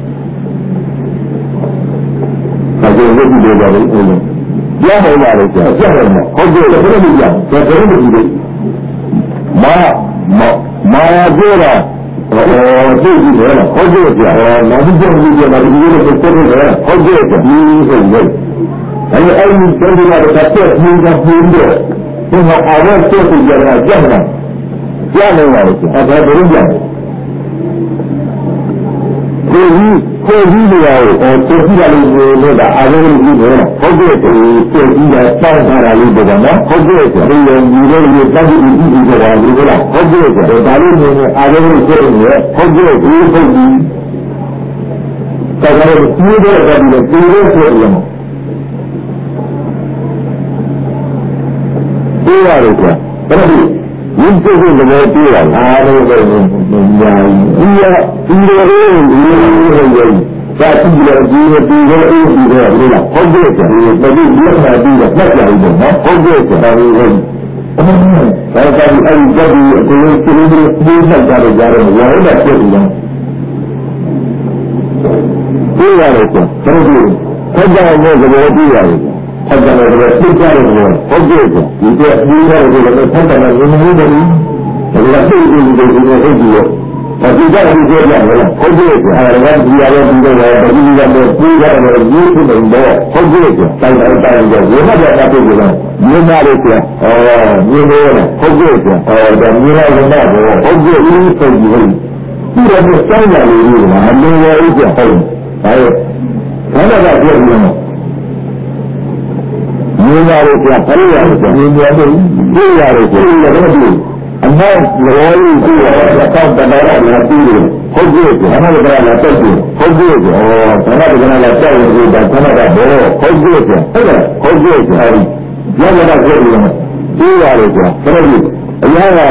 ဒါကြောင့်ဒီလိုပါလေရဟောရတယ်ကြာကြာတယ်ဟုတ်ကဲ့ဘယ်လိုလဲကြာဘယ်လိုလဲမာမာမာပြောတာဟောသိပြီလေဟုတ်ကဲ့ကြာနာဒီကြောင့်ဒီကြောင့်ဒီလိုဆက်ဆက်တယ်ဟုတ်ကဲ့ကြာဒီဟုတ်ကဲ့အဲဒီအဲဒီတော်ဒီလာတဲ့ဆက်ပြီးတော့ပြီးတော့ဒီမှာအဝတ်ဆက်ပြီးကြတာကြာတယ်ကြာနေပါလေကြာဒါဘယ်လိုကြာဒီကိုကြီးတွေရောတော်ကြီးလာလို့လို့ဒါအားလုံးကြီးတယ်ဟုတ်ကဲ့ဒီကိုကြီးကတောင်းထားတာလေးပေါ့နော်ဟုတ်ကဲ့ဒီလိုညီလေးတွေတောင်းပြီးပြီးပြီးကြတာဒီကလားဟုတ်ကဲ့ဒါလေးနေအားလုံးကိုသိနေဟုတ်ကဲ့ဒီဟုတ်ကြီးဒါကလည်းဒီလိုပဲဒီလိုဒီလိုဆိုရမယ်ဒီရတယ်ကွာဒါပေမဲ့ဒီကိုယ်ကိုယ်လည်းပြေးရအားလုံးပဲညာဒီရဒီလိုလေးဒီလိုလေးဒါကြည့်လို့ဒီလိုဒီလိုအေးဒီလိုလေလားဟုတ်ကဲ့ဆိုဒီမကြီးလက်ခံပြီးတော့မှတ်ကြရည်ပေါ့နော်ဟုတ်ကဲ့ဆိုတာဒီဟုတ်ဒါကဒီအဲ့ဒီကြည့်အကုန်လုံးပြင်းပြင်းပြေးမှတ်ကြရကြတယ်ဝါရတဲ့ပြည့်တယ်ပြေးရတယ်ဆိုတော့ဒီဆက်ကြတဲ့သဘောပြေးရတယ်ဆက်ကြတဲ့သဘောပြေးကြတယ်ဆိုဟုတ်ကဲ့ဆိုဒီကပြေးရတယ်ဆိုတော့ဆက်ကြတဲ့ရင်းနှီးတယ်ဒါကပြေးပြီးဒီလိုဟုတ်ကြည့်ရောဒီကနေ့ပြောကြတယ်ဟုတ်ကဲ့ဆိုအဲဒါကဒီရတဲ့ဒီလိုပဲဒီလိုပဲပြေးရတယ်လို့ရေးဖြစ်နေတော့ဟုတ်ကဲ့ဆိုတိုင်းတိုင်းတိုင်းကြဝိမတ်တာပြေးကြတယ်မြင်ရတယ်ဆိုအော်မြင်လို့ဟုတ်ကဲ့ဆိုအော်ဒါမြင်ရရင်တော့ဟုတ်ကဲ့အင်းဆိုကြည့်ဒီတော့စောင်းရလေးကမလို့ရဦးကြဟုတ်ဒါရဲ့ဘာသာကပြောနေမှာမြင်ရတယ်ဆိုဘယ်လိုရလဲမြင်ရတယ်ပြေးရတယ်ဆိုလည်းအမေလောရီကိုတော့တမရလာပြီးဟုတ်ကဲ့ဆိုအမေကလည်းတက်ပြီးဟုတ်ကဲ့ဆိုအော်ဆန္ဒကလည်းတက်ရင်ဒါဆန္ဒကဘောဟုတ်ကဲ့ဆိုဟုတ်တယ်ဟုတ်ကဲ့ဆိုအဲဒီရရတာပြောလို့ပြီးရတယ်ဆိုတော့ဒီအရာက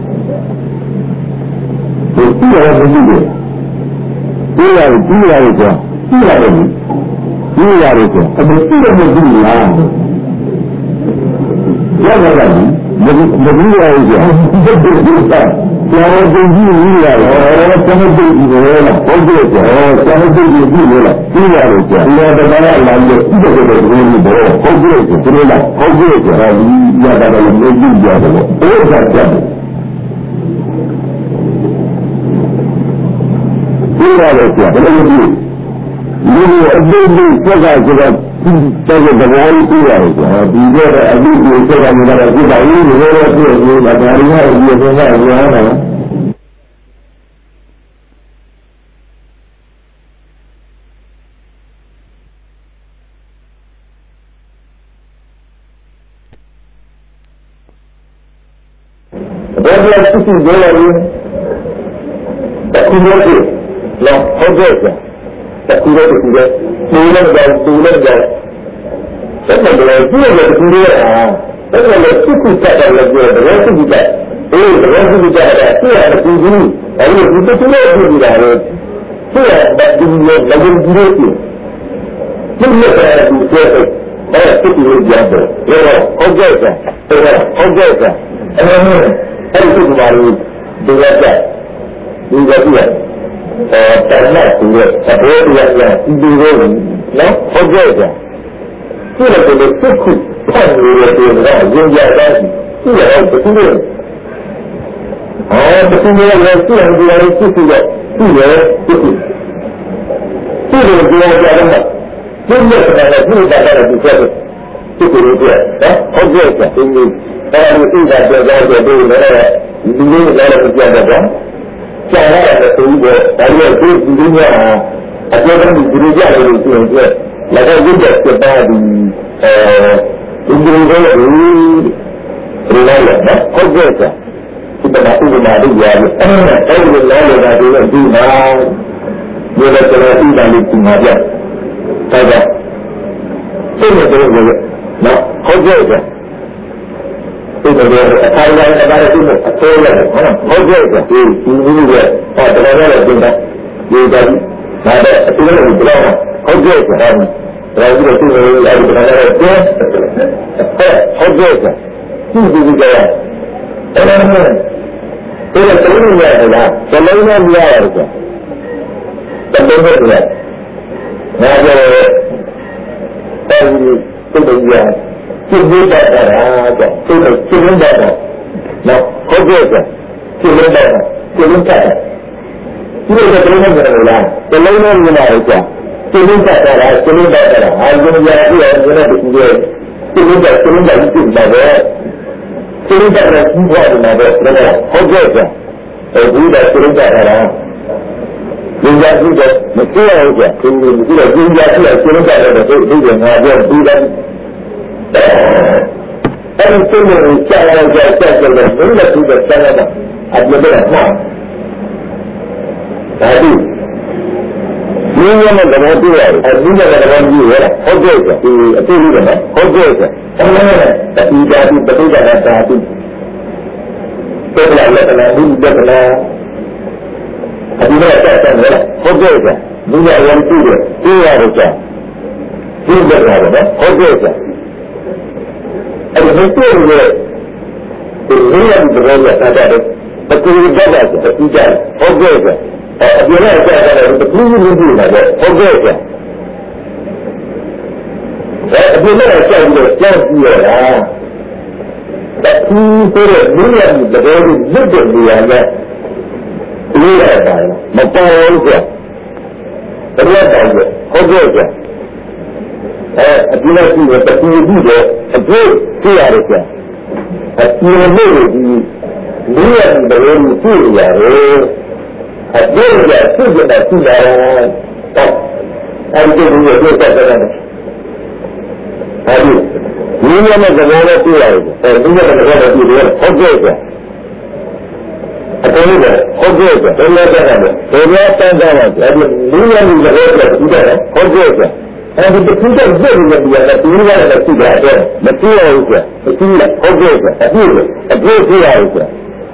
ဒီပြီးရတယ်မရှိဘူးပြီးရတယ်ပြီးရတယ်ဆိုပြီးရတယ်ပြီးရတယ်ဆိုအဲ့ဒီပြီးတယ်မပြီးလားရရတာမမပြီးရဘူးကြာဒီလိုကကျောင်းကျင်းကြီးကြီးလာတော့ဆမ်းတိတ်ကြီးရောလားဟုတ်ကဲ့ကြာဆမ်းတိတ်ကြီးကြီးရောလားပြီးရတယ်ကြာဒီတော့တရားလာလို့ဒီလိုလိုဒီလိုဘောဟုတ်ကဲ့ကြာဒီလိုလားဟုတ်ကဲ့ကြာဒီရတာလည်းမကြည့်ကြဘူးအဲ့ဒါကြာပြီးရတယ်ကြာဘယ်လိုကြည့်ဒီလိုအတူတူစကားကြတော့တဲ့တဲ့ဘောကြီးပြရတယ်ကွာဒီကအမှုကိုစကားနေတာကဒီပါဦးလို့ပြောပြနေတာဒါရီဟာဒီလိုကပြောတာဘယ်လိုစစ်စစ်ပြောရလဲအခုလို့လောဟုတ်ကဲ့ကွာအခုလို့ဒီကဒီလိုကြောင့်ဒီလိုကြောင့်ဆက်တယ်လေဒီလိုဒီလိုအားဆက်တယ်လေစစ်စစ်တက်တယ်လို့ပြောတယ်စစ်စစ်တက်အေးဒါစစ်စစ်တက်တယ်သူ့ရဲ့ဒီဒီအဲဒီဒီစစ်စစ်လို့ပြောတာလေသူ့ရဲ့ဒီလိုလည်းဒီလိုပြောဒီလိုပဲဒီကျဲအဲစစ်စစ်လို့ပြောတယ်ရောဟုတ်ကဲ့ဆရာဟုတ်ကဲ့ဆရာအဲ့ဒါအဲ့ဒီကလည်းဒီလိုတက်ဒီလိုပြအဲတဏှာကိုသဘောတရားကဒီလိုနော်ဟုတ်ကဲ့ကြာဒီလိုလိုစုခုဖတ်နေတဲ့တေတော့ရင်ကြတဲ့ဒီလိုတော့ဒီလိုအော်ဒီလိုလည်းသူ့ရဲ့ဒီလိုစုခုရဲ့ဒီလိုစုခုဒီလိုပြောကြတယ်ဒီလိုကလည်းဒီလိုတာလည်းဒီလိုစုခုလို့ပြောနော်ဟုတ်ကဲ့ကြာဒီလိုအဲဒီဥစ္စာပြောကြတယ်ဒီလိုလည်းဒီလိုလည်းပြောကြတယ်ကျန်ရတဲ့သူတွေဒါရီကိုဒီလိုမျိုးအပြောင်းဒီလိုကြရတယ်လို့ပြောရင်လည်းလည်းရုပ်တဲ့စပါးဒီအဲဒီလိုမျိုးဒီလိုလည်းနော်ဟုတ်ကဲ့ဆရာဒီကနေ့ဥပမာတွေရတယ်အဲဒီလိုလည်းလည်းဒါတွေဒီမှာဒီလိုကျတော့ဒီတိုင်းဒီမှာပြတယ်ဒါကြောင့်စိတ်နဲ့တို့လည်းနော်ဟုတ်ကဲ့ဆရာဒီလိုအထိုင်တိုင်းအပါရတိနဲ့အသေးလည်းဟုတ်ကဲ့ကွာဒီဒီလိုပဲဟောတော်တော်လည်းပြင်တာဒီကဒါတဲ့အသေးလည်းဒီတော့ဟုတ်ကဲ့ကွာဒါပြီးတော့ဒီလိုလည်းအဲ့ဒီကတော့ကျဲဟုတ်ကဲ့ကွာဒီဒီကလည်းအဲ့ဒါနဲ့ဒီလိုတုံးနေရတယ်လားဇလုံးနဲ့မရရဘူးကွာတလုံးနဲ့လည်းဒါကြောင့်အဲဒီတုံးရကျင်းနေတာကကြောင့်သူ့ကိုကျင်းနေတာတော့နော်ဟုတ်ကဲ့ကွာကျင်းနေတာကျင်းနေတာဒီလိုကတည်းကလည်းလားတလုံးနဲ့မြင်ရတယ်ကြာကျင်းနေတာကကျင်းနေတာကအာရုံရပြည့်ရနေတဲ့ဒီလိုကျင်းနေတာကျင်းနေတာဒီလိုပဲကျင်းနေတာကဒီဘက်မှာပဲဟုတ်ကဲ့ကွာအဲဒီကကျင်းနေတာကဒီကြည့်တော့မကြည့်ရဘူးကြာဒီလိုကြည့်တော့ကျင်းကြည့်ရကျင်းနေတာတော့ဒီဒီကငါပြောဒီကအဲ့ဒီစိတ်ကိုကြာရကြဆက်ကြလို့ဘယ်လိုသူကဆက်ရမှာအပြည့်ပဲမှာဒါဒီဒီရမယ့်သဘောတူရတယ်အဲဒီကသဘောတူရတာဟုတ်ကဲ့ဒီအတူတူပဲနော်ဟုတ်ကဲ့အဲ့ဒါနဲ့ဒီဓာတ်ပဋိဒါရဓာတ်ဒီကလည်းလည်းဒီကလည်းအဒီနဲ့ဆက်ဆက်ရဟုတ်ကဲ့ဒီကရန်ကြည့်တယ်ကြည့်ရတယ်ကြာကြည့်တယ်ကတော့ဟုတ်ကဲ့ကြာအဲ့ဒီတွေ့ရတယ်ဒီလိုရတဲ့ဘောရတာတဲ့ပကူတက်တာဆိုပကူကြဟုတ်ကဲ့ကြာအပြင်ကကြာတယ်ပကူကြီးလို့ပြောတာဟုတ်ကဲ့ကြာအဲ့အပြင်ကကြာပြီးတော့ကြောက်ပြီးရတာပကူဆိုတဲ့လူရတဲ့ဘောကြီးလွတ်တဲ့နေရာနဲ့ဒီရတာမပေါ်ဘူးကြာဘယ်လိုတောင်လဲဟုတ်ကဲ့ကြာအဲအပြင်ကကြည့်ရပကူကြီးတော့အပြည့်ကြည့်ရတယ်ကြာအပြင်လို့ဒီလူရတဲ့ဘောကြီးကြည့်ရတယ်အပြည့်ရကြည့်ရတာကြည့်ရတယ်အဲဒီလိုမျိုးပြတ်တက်တယ်အဲဒီလူရတဲ့ဘောလည်းကြည့်ရတယ်အဲဒီလူရတဲ့ဘောလည်းကြည့်ရတယ်ဟုတ်ကဲ့ကြာအတော်လေးဟုတ်ကဲ့ကြာဘယ်လိုကြတာလဲဘယ်လိုတန်းတာလဲအဲဒီလူရတဲ့ဘောလည်းကြည့်ရတယ်ဟုတ်ကဲ့ကြာအဲဒီတစ်ခုတည်းပြည့်နေတဲ့နေရာနဲ့ဒီလိုရတယ်ကြည့်ရတယ်မကြည့်ရဘူးကြာမကြည့်ရဟုတ်ကဲ့ကြာအပြည့်အပြည့်ကြည့်ရတယ်ကြာ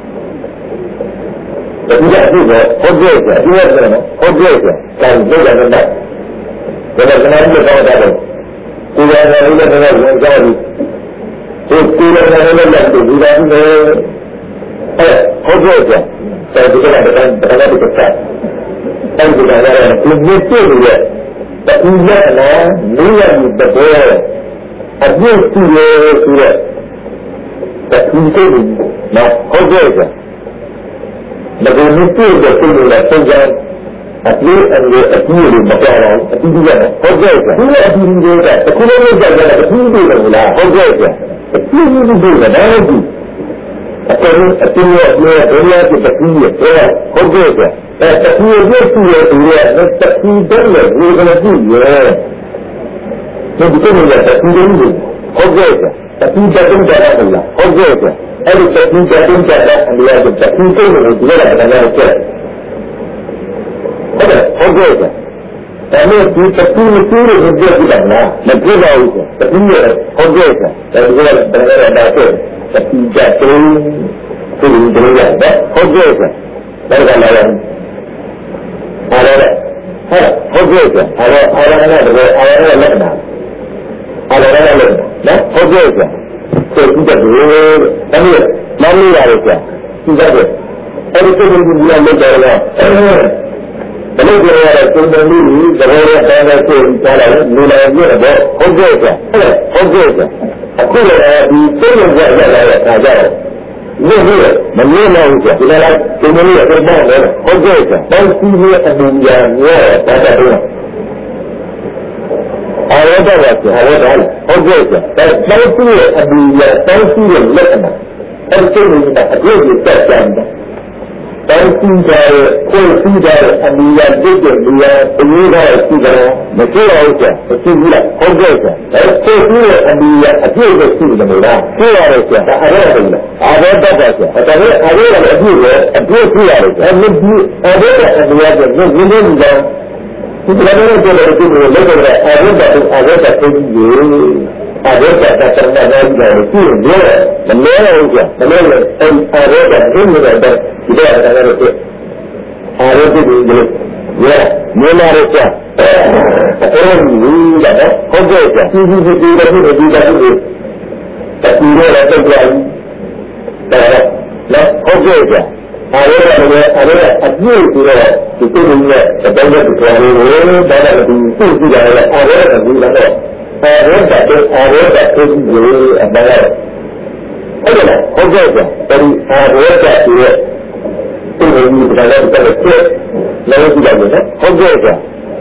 ဒီကကြည့်တော့ဟုတ်ကဲ့ကြာဒီရတယ်နော်ဟုတ်ကဲ့ကြာဒါကြည့်ရတယ်နော်ဒါကလည်းကျွန်တော်တို့ကတော့ကိုယ်ရတဲ့လူတွေကတော့ဝင်ကြပြီဒီကိုယ်ရတဲ့လူတွေလည်းဒီလိုမျိုးအဲဟုတ်ကဲ့ကြာဒါဒီကလည်းဒါကလည်းတစ်ခါအဲဒီကလည်းဒီမျိုးပြည့်ရဲ့တခုရက်နော်လူရည်တဘောအပြည့်စုရဆိုတဲ့တခုတည်းနော်ဟုတ်ကဲ့ကြာဒါကမျိုးပြည့်တဲ့စိတ်နဲ့ပုံစံအပြည့်အပြည့်အပြည့်လို့မပြောတော့အပြည့်ရဟုတ်ကဲ့ကြာဒီအပြည့်တွေကတခုလုံးကြာကြာတခုတည်းလို့လားဟုတ်ကဲ့ကြာအပြည့်ကြီးတွေကလည်းဒီအပြည့်အပြည့်ရဲ့ဘယ်လိုလဲတခုရဲ့ဟုတ်ကဲ့ကြာအဲတခုရဲ့ပြည့်စုရဲ့ဒီရဲ့တခုတည်းရဲ့ဒီကနေ့ကြည့်ရဲ့ဒီကိစ္စကတခုတည်းလို့ဟုတ်ကဲ့ကြာတခုတည်းတုံးကြတာမလားဟုတ်ကဲ့ကြာအဲ့ဒီတခုတည်းတုံးကြတဲ့အမြဲတမ်းတခုတည်းလို့ဒီကနေ့ကလည်းကျက်ဟုတ်ကဲ့ဟုတ်ကဲ့ကြာဒါနဲ့ဒီတခုမကျိုးလို့ပြောပြတာလားမပြောပါဘူးကြာတခုရဲ့ဟုတ်ကဲ့ကြာဒါကလည်းတကယ်တော့တခုကြတုံးဒီလိုလိုရတယ်ဟုတ်ကဲ့ကြာဒါကလည်းအားရတယ်ဟုတ်ကဲ့ကြာအားရအားရနဲ့တကယ်အားရနဲ့လက်နာအားရနဲ့လက်နာနော်ဟုတ်ကဲ့ကြာသိကြတယ်ဒါမျိုးမမလို့ရတယ်ကြာသိကြတယ်အဲ့ဒီကိစ္စကိုလည်းလုပ်တယ်လားဘယ်လိုပြောရလဲသုံးတယ်လို့သဘောရတဲ့တဲ့ကိုကြားလာတယ်လူလည်းပြည့်တော့ဟုတ်ကဲ့ကြာဟုတ်ကဲ့ကြာအခုလည်းဒီသိရကြရလာတဲ့အခါကျတော့ဒီလိုမမြင်နိုင်ဘူးကြာဒီလားဒီလိုမျိုးပြန်ပေါ့လေဟုတ်ကဲ့ကြာတောင်းစီရဲ့အမှုညာရောတာတာတော့အားရတော့ကြာအားရတော့ဟုတ်ကဲ့ကြာတောင်းစီရဲ့အမှုညာတောင်းစီရဲ့လက်မှာအဲ့ဒီလိုမျိုးအပြည့်ကြီးတက်ကြတယ်တောင်းစီကြရဲ့ကိုယ်စီကြရဲ့အမှုညာတိတ်တဲ့လူရအမှုကရှိတယ်မကြည့်အောင်ကြာမကြည့်ဘူးလားဟုတ်ကဲ့ကြာအဲ့ကိုယ်စီရဲ့အမှုညာအပြည့်ကိုရှိတယ်မလားကြည့်ရတယ်ကြာဒါအားရတယ်လားအားရတော့ကြာဒါပေမဲ့အားရတဲ့အပြည့်ကိုအပြည့်ရှိရတယ်အဲ့ဒီအားရတဲ့အမှုညာကိုဒီလိုမျိုးကြောင့်ဒီလိုမျိုးပြောတဲ့ဒီလိုလုပ်တဲ့အားရတဲ့အားရတဲ့ပုံကြီးအားရတဲ့တတ်တဲ့နေရာကိုကြည့်ရတယ်မလဲဘူးကြာမလဲဘူးအဲ့အားရတဲ့ဒီလိုတဲ့ဒီတော့ဒါလည်းဖြစ်အားရတဲ့ဒီလိုရမလာရကြာအဲ့ဒီလူကဟုတ်ကဲ့ကြာဒီဒီဒီဒီဒီဒီဒီဒီတတိယလည်းတော့ကြာတယ်နော်ဟုတ်ကဲ့ကြာအားရတဲ့အားရတဲ့အပြည့်ဆိုတော့ဒီကိုယ်ကြီးရဲ့တပတ်ရဲ့ဒီပေါ်လေးကိုဒါလည်းဒီသိကြရတယ်အားရတဲ့ဒီလည်းတော့အားရတဲ့အားရတဲ့ကိုယ်ကြီးအပန်းဟုတ်ကဲ့ဟုတ်ကဲ့ကြာဒီအားရတဲ့ဒီရဲ့ဒီလိုမျိုးဒါလည်းတော့ဖြစ်လည်းကြည့်ရတယ်နော်ဟုတ်ကဲ့ကြာ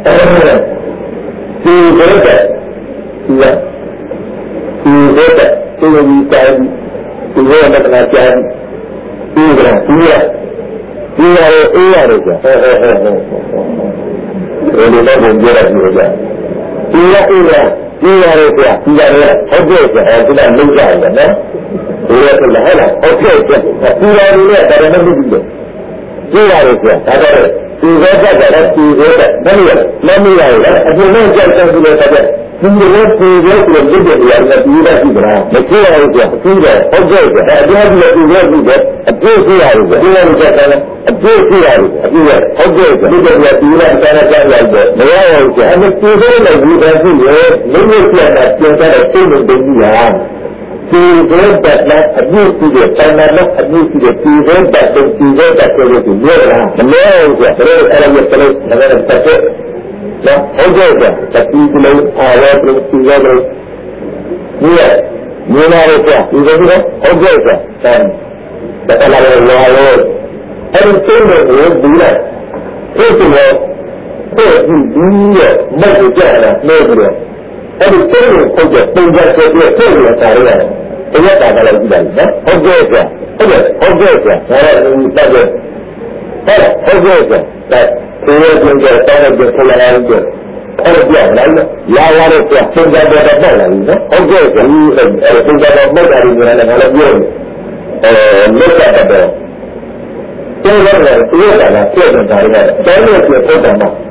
အဲဒီလိုတဲ့ဒီကဒီလိုတဲ့ဒီလိုမျိုးတိုင်းဒီလိုနဲ့ကကြာဒီကဒီရဒီရအေးရတယ်ကြာဟဲ့ဟဲ့ဟဲ့ဟဲ့ဒီလိုတော့ပြောရတယ်ကြာဒီရအေးရဒီရတယ်ကြာဒီရတယ်ဟုတ်ကဲ့ကြာအဲဒီကလုံးကြရတယ်နော်ဒီရကလည်းဟဲ့လားဟုတ်ကဲ့ကြာဒီရတယ်လည်းဒါလည်းမသိဘူးဒီရတယ်ကြာဒါကြတဲ့ဒီဘက်ကလည်းဒီဘက်ကမမရမမရလည်းအပြင်နဲ့ကြောက်တဲ့ဒီလိုတဲ့ဒီလိုပြည်ရဲ့ပြည်ရဲ့ပြည်ရဲ့ပြည်ရဲ့ပြည်ရာမရှိရဘူးကြာပြီးတော့ဟုတ်ကဲ့ကြာအပြားကြီးပြည်ရဲ့ပြည်ရဲ့အပြည့်ရှိရတယ်ကြာပြည်ရဲ့ပြည်ကအပြည့်ရှိရတယ်အပြည့်ဟုတ်ကဲ့ကြာပြည်ရဲ့ပြည်ရဲ့ဆန္ဒကြလိုက်တယ်မရဘူးကြာအဲ့ဒီပြည်ရဲ့ပြည်ရဲ့ပြည်ရဲ့လုံးဝပြတ်တာပြင်တဲ့စိတ်နဲ့တည်းကြီးဟာဒီလိုတက်လာအပြည့်ရှိတဲ့ဆန္ဒနဲ့အပြည့်ရှိတဲ့ပြည်ရဲ့တက်တဲ့ပြည်ရဲ့တက်တဲ့လို့ပြောတာမလဲဘူးကြာဒါလည်းအဲ့ဒါရဲ့လည်းလည်းတက်တဲ့နော်ဟုတ်ကဲ့ကြာတတိကလေးအားရပြီးပြည်ရဲ့ဒီရဲ့မြေနာရကြာဒီလိုမျိုးဟုတ်ကဲ့ကြာတန်တလာရောရောအဲ့ဒီစိတ်နဲ့ဘူးလိုက်ဒီလိုကိုဒီဒီရဲ့မတ်ကြတာနေပြီးတော့အဲ့ဒီစိတ်ကိုဟုတ်ကဲ့ပုံစံဆိုပြီးစိတ်ကိုတာရတယ်တရားတာလည်းကြည့်လိုက်နော်ဟုတ်ကဲ့ကြာဟုတ်ကဲ့ဟုတ်ကဲ့ကြာဒါလည်းတက်တယ်ဟုတ်ဟုတ်ကဲ့ကြာဒီလိုကြည့်ကြတော့တဲ့ခလာရတဲ့အဲ့ဒီပြောင်းလိုက်လာရတဲ့ပုံစံပေါ်တော့ပေါ့လာပြီနော်ဟုတ်ကဲ့ကြာဒီအဲ့ပုံစံပေါ်ပေါ့တာဒီကလည်းငါလည်းပြောအဲလက်ရတဲ့တော့ဒီလိုလည်းဒီလိုကလည်းပြည့်နေတာလည်းတိုင်းလို့ပြည့်တော့မှာ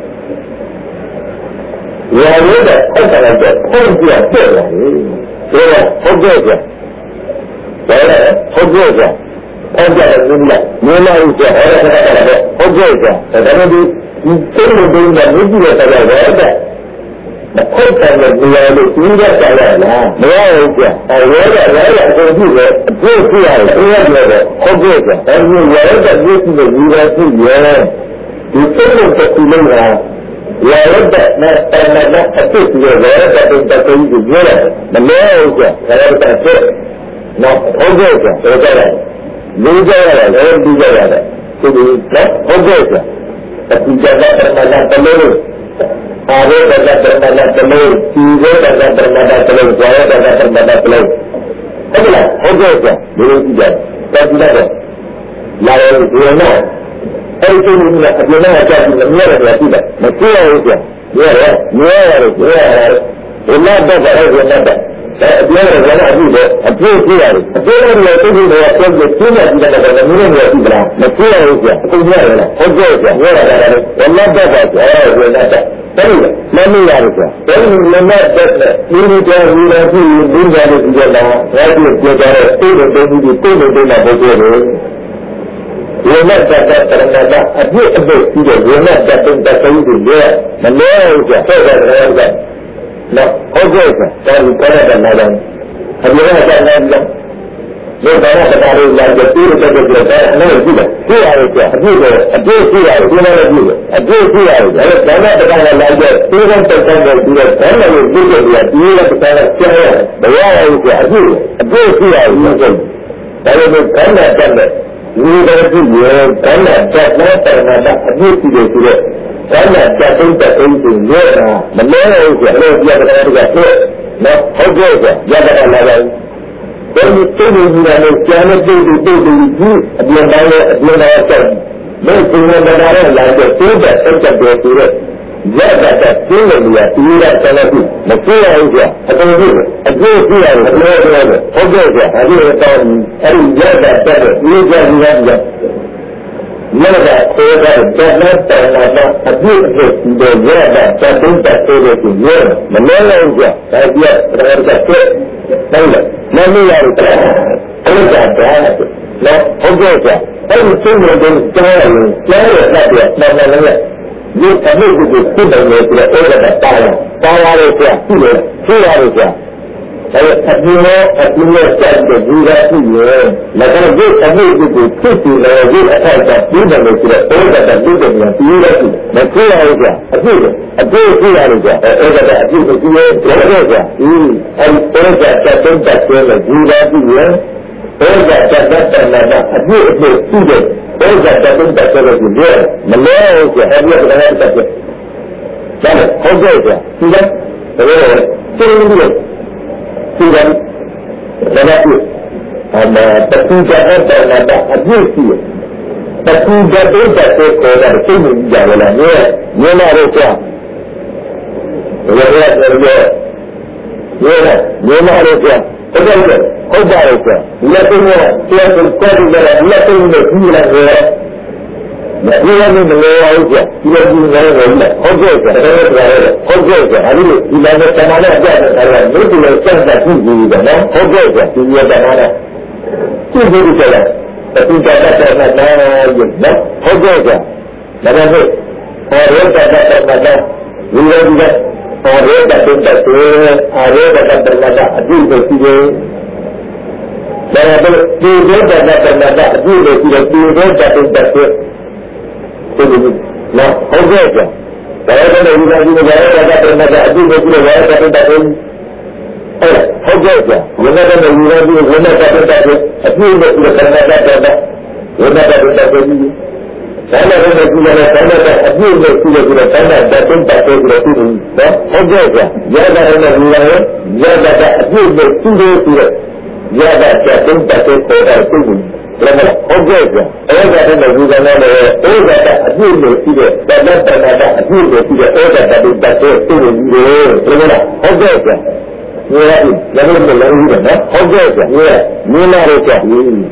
ရာရတဲ့အဲ့ဒါလည်းပုံပြည့်ပြည့်လာပြီဒါကဟုတ်ကဲ့ကြာဒါလည်းဟုတ်ကဲ့ကြာဟုတ်ကြတယ်ဘူးလားမင်းလည်းကြာအဲ့ဒါလည်းဟုတ်ကြကြာဒါပေမဲ့ဒီစိတ်လို့တင်းတဲ့မြစ်ကြီးတဲ့ဆက်ရတဲ့ဟုတ်တယ်လို့ပြောလို့ဒီရက်ကြရလားမရဘူးကြာအဲ့ရရရရအကုန်ကြည့်တယ်အပြည့်ကြည့်ရတယ်အဲ့ရပြောဟုတ်ကြကြာအဲ့ဒီရရတဲ့မြစ်ကြီးတဲ့ဒီရရှိရဲဒီစိတ်လို့တူလို့လားရရတဲ့နဲ့တန်တဲ့အဖြစ်ကြီးရရတဲ့တဲ့တဲ့ကြီးကိုပြောတယ်မလဲဘူးကြာရရတဲ့ဖြစ်နော်ဟုတ်ကြကြာဒါကြတယ်လူကြရတယ်လည်းလူကြရတယ်ဒီလိုနော်ဟုတ်ကဲ့ကြာအခုကြတဲ့ပရမတ်တလို့အားရတဲ့ပရမတ်တလို့ဒီလိုတဲ့ပရမတ်တလို့ကြာရတဲ့ပရမတ်တလို့ဟုတ်လားဟုတ်ကဲ့ကြာဒီလိုကြည့်ကြတယ်ကြည့်လိုက်တော့လာရဒီနော်အဲ့ဒီလိုမျိုးအပြင်မှာကြာပြီးမရတဲ့ကြည့်တယ်မကြည့်ရဘူးကြာရရမရရဘူးရရဘုရားတော့အဲ့ဒီနဲ့တော့အပြည့်ရကြအပြည့်အပြည့်ကြည့်ရတယ်အပြည့်ရလို့တိတိတော့ပြည့်ပြည့်ပြည့်နေတယ်ကတော့မင်းတို့ကြည့်ကြလားမကြည့်ရဘူးကြာအခုရရလားဟုတ်ကဲ့ကြာရရတာလည်းဘယ်တော့တော့ကြာရရတာတယ်မမရဘူးကြာတယ်မမတက်တဲ့ဒီလိုကြာဒီလိုကြည့်ဒီကြလို့ကြည့်ကြလားဘာလို့ကြည့်ကြလဲတိတိတိတိတိတိတိမှာပို့ကြတယ်ဝိနတ်တက်တဲ့ပရမတ်အပြည့်အပြည့်ကြည့်တယ်ဝိနတ်တက်တဲ့တက်ဆုံးကြည့်ရမလဲဘူးကြာဆက်တယ်လည်းနော်ဟုတ်ကဲ့ဆရာဒီပေါ်တဲ့နားတော့အပြည့်အစုံနဲ့ဒီကတော့တရားလေးလာကြည့်တဲ့တဲ့တဲ့တဲ့အဲ့ဒီကြည့်တယ်ကြည့်ရတယ်ဆရာအပြည့်အပြည့်ကြည့်ရတယ်ဒီလိုလည်းကြည့်တယ်အပြည့်ကြည့်ရတယ်ဒါလည်းဒါနဲ့တရားလေးလာကြပြီးတော့တက်တဲ့တဲ့ဒီတော့ဒါလည်းကြည့်တယ်ဒီကဒီလည်းတရားဆရာဘယ်ရအောင်ဆရာအပြည့်အပြည့်ကြည့်ရတယ်ဟုတ်ကဲ့ဒါလည်းကမ်းတဲ့တဲ့ဒီလိုကြည့်ရကမ်းတဲ့တဲ့နဲ့တရားအပြည့်ကြည့်တယ်ဆိုတော့ဒါနဲ့တက်တဲ့တဲ့အင်းကိုရတာမလဲဘူးဆိုတော့ပြရတယ်ကဆိုနော်ဟုတ်ကဲ့ဆိုရတာလာတယ်ဒီလိုတူတူနေတာနဲ့ကျန်တဲ့တူတူတူတူကြီးအပြင်တိုင်းရဲ့အပြင်တိုင်းဆက်မဲသူနဲ့မနာတဲ့လာတဲ့တိုးတဲ့တက်တဲ့တွေဆိုတော့ရတာတက်ကျင်းလို့ရဒီရဆက်လို့မကြည့်ရဘူးဆိုအတူတူအကျိုးကြည့်ရတယ်ဘယ်လိုလဲဟုတ်ကဲ့ဆိုအဲဒီတော့အဲဒီရတာတက်တဲ့ဒီကြည့်ရရမနကကိုယ်ကတည်းကတည်းကအပြည့်အစုံဒီရတာတက်တဲ့တက်တဲ့ကိုရမလဲလို့ကြာဒါပြတ်တရားတက်တဲ့ဟုတ်လားမမရဘူးအဲ့ဒါတော့နော်ဟုတ်ကဲ့ကြာအဲ့ဒီစိတ်ဝင်တဲ့ကြားရရင်ကြားရတဲ့ပြတ်တယ်လည်းလည်းဒီအမှုကိုသိတယ်လို့ပြောအဲ့ဒါတားတားရတယ်ကြာသိတယ်သိရတယ်ကြာအဲ့အပြင်းနဲ့အပြင်းနဲ့စက်တဲ့ဒီကရှိရင်လည်းကတော့ဒီအမှုကိုသိတယ်လည်းဒီအထိုက်ကပြီးတယ်လို့ဆိုတော့အဲ့ဒါတူတယ်ပြန်ပြီးရတယ်မသိရဘူးကြာအပြည့်အပြည့်သိရတယ်ကြာအဲ့ဒါအပြည့်ကိုကြည့်ရဲတော့ကြာဒီအဲ့ဒီအဲ့ဒါတက်တဲ့တက်တဲ့ဒီကရှိရင်အဲ့ဒါတက်တဲ့တက်တဲ့အပြည့်အပြည့်သိတယ်အဲ့ဒါတက်တဲ့တက်တဲ့ဒီရမလဲဘူးကြာအဲ့ဒီကလည်းတက်တဲ့ဒါဟုတ်ကဲ့ကြာဒီကအဲ့ဒါသိတယ်ဒီကလည်းဒါကအဲ့ဒါတတိယတဲ့တဲ့ကအပြည့်ရှိတယ်တတိယတဲ့တဲ့ကိုခေါ်တာသိနေကြတယ်လားမြေမြေလာတော့ကြာရရရရရမြေလာတော့ကြာဟုတ်တယ်ဟုတ်ပါတယ်ကြာလက်တွေ့ကဆရာကကိုယ်ကလည်းလက်တွေ့နဲ့ပြီးလာတယ်ဒီလိုမျိုးမလို့အောင်ကြဒီလိုမျိုးလည်းဝင်လာဟုတ်ကဲ့ဆိုတော့ဟုတ်ကဲ့ဟုတ်ကဲ့ဆိုအဲဒီလိုဒီလိုမျိုးတမန်နဲ့အပြတ်နဲ့ဒါကလူတွေစက်စက်ကြည့်ကြည့်တယ်နော်ဟုတ်ကဲ့ဆိုဒီလိုတမန်နဲ့ကြည့်ကြည့်ကြတယ်တူတတ်တတ်တတ်နာရုပ်နော်ဟုတ်ကဲ့ဆိုဒါကလည်းဟောရတတ်တတ်တတ်နာဒီလိုဒီလိုဟောရတတ်တတ်တတ်အာရတတ်တတ်တတ်အကြည့်ကိုကြည့်တယ်ဒါကလည်းဒီလိုတတ်တတ်တတ်အကြည့်ကိုကြည့်တယ်ဒီလိုတတ်တတ်တတ်ဒီလိုနော်ဟုတ်ကဲ့ဆိုဒါကလည်းဒီလိုဒီလိုရတတ်တတ်တတ်အကြည့်ကိုကြည့်တယ်ရတတ်တတ်တတ်ဟုတ်ဟုတ်ကဲ့ဆိုဘယ်နဲ့လဲဒီလိုဒီလိုနဲ့တတ်တတ်တတ်အကြည့်ကိုကြည့်တယ်တတ်တတ်တတ်ဝိသတ္တတ္တကိုကြည့်တယ်။ဒါနဲ့လည်းကြည့်ရတယ်။ဒါနဲ့အပြည့်နဲ့ကြည့်တယ်ဆိုတော့ဒါနဲ့တတ်တဲ့တတ်တဲ့ကိုကြည့်တယ်။နော်။ဟုတ်ကဲ့ကွာ။ရတာနဲ့လည်းရတာကအပြည့်နဲ့ကြည့်တယ်ဆိုတော့ရတာတတ်တဲ့တတ်တဲ့ကိုကြည့်တယ်။ဒါနဲ့ဟုတ်ကဲ့ကွာ။အဲ့ဒါနဲ့ဒီကနေ့လည်းအဲ့ဒါကအပြည့်နဲ့ကြည့်တယ်။တတ်တဲ့တတ်တဲ့အပြည့်နဲ့ကြည့်တယ်။အဲ့ဒါတတ်တဲ့တတ်တဲ့ကိုကြည့်တယ်။ဒါနဲ့ဟုတ်ကဲ့ကွာ။ဒီကနေ့လည်းလည်းလည်းနော်။ဟုတ်ကဲ့ကွာ။ဒီကနေ့လည်းကွာ။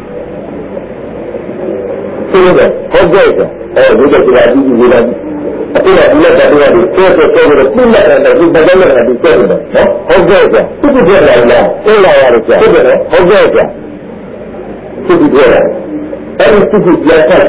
ဒီလိုဟုတ်ကဲ့ဆိုအဲဒီကကြည့်ရအကြည့်ကြည့်လိုက်အခုကဒီလက်တရားတွေဆွဲဆွဲဆွဲပြီးပြလက်တယ်ဒီပဒလက်တယ်ဒီဆွဲတယ်နော်ဟုတ်ကဲ့ဆိုသူကြည့်ရလားအေးလာရတယ်ဆိုဟုတ်တယ်ဟုတ်ကဲ့ဆိုသူကြည့်ရလားအဲဒီသူကြည့်ရတဲ့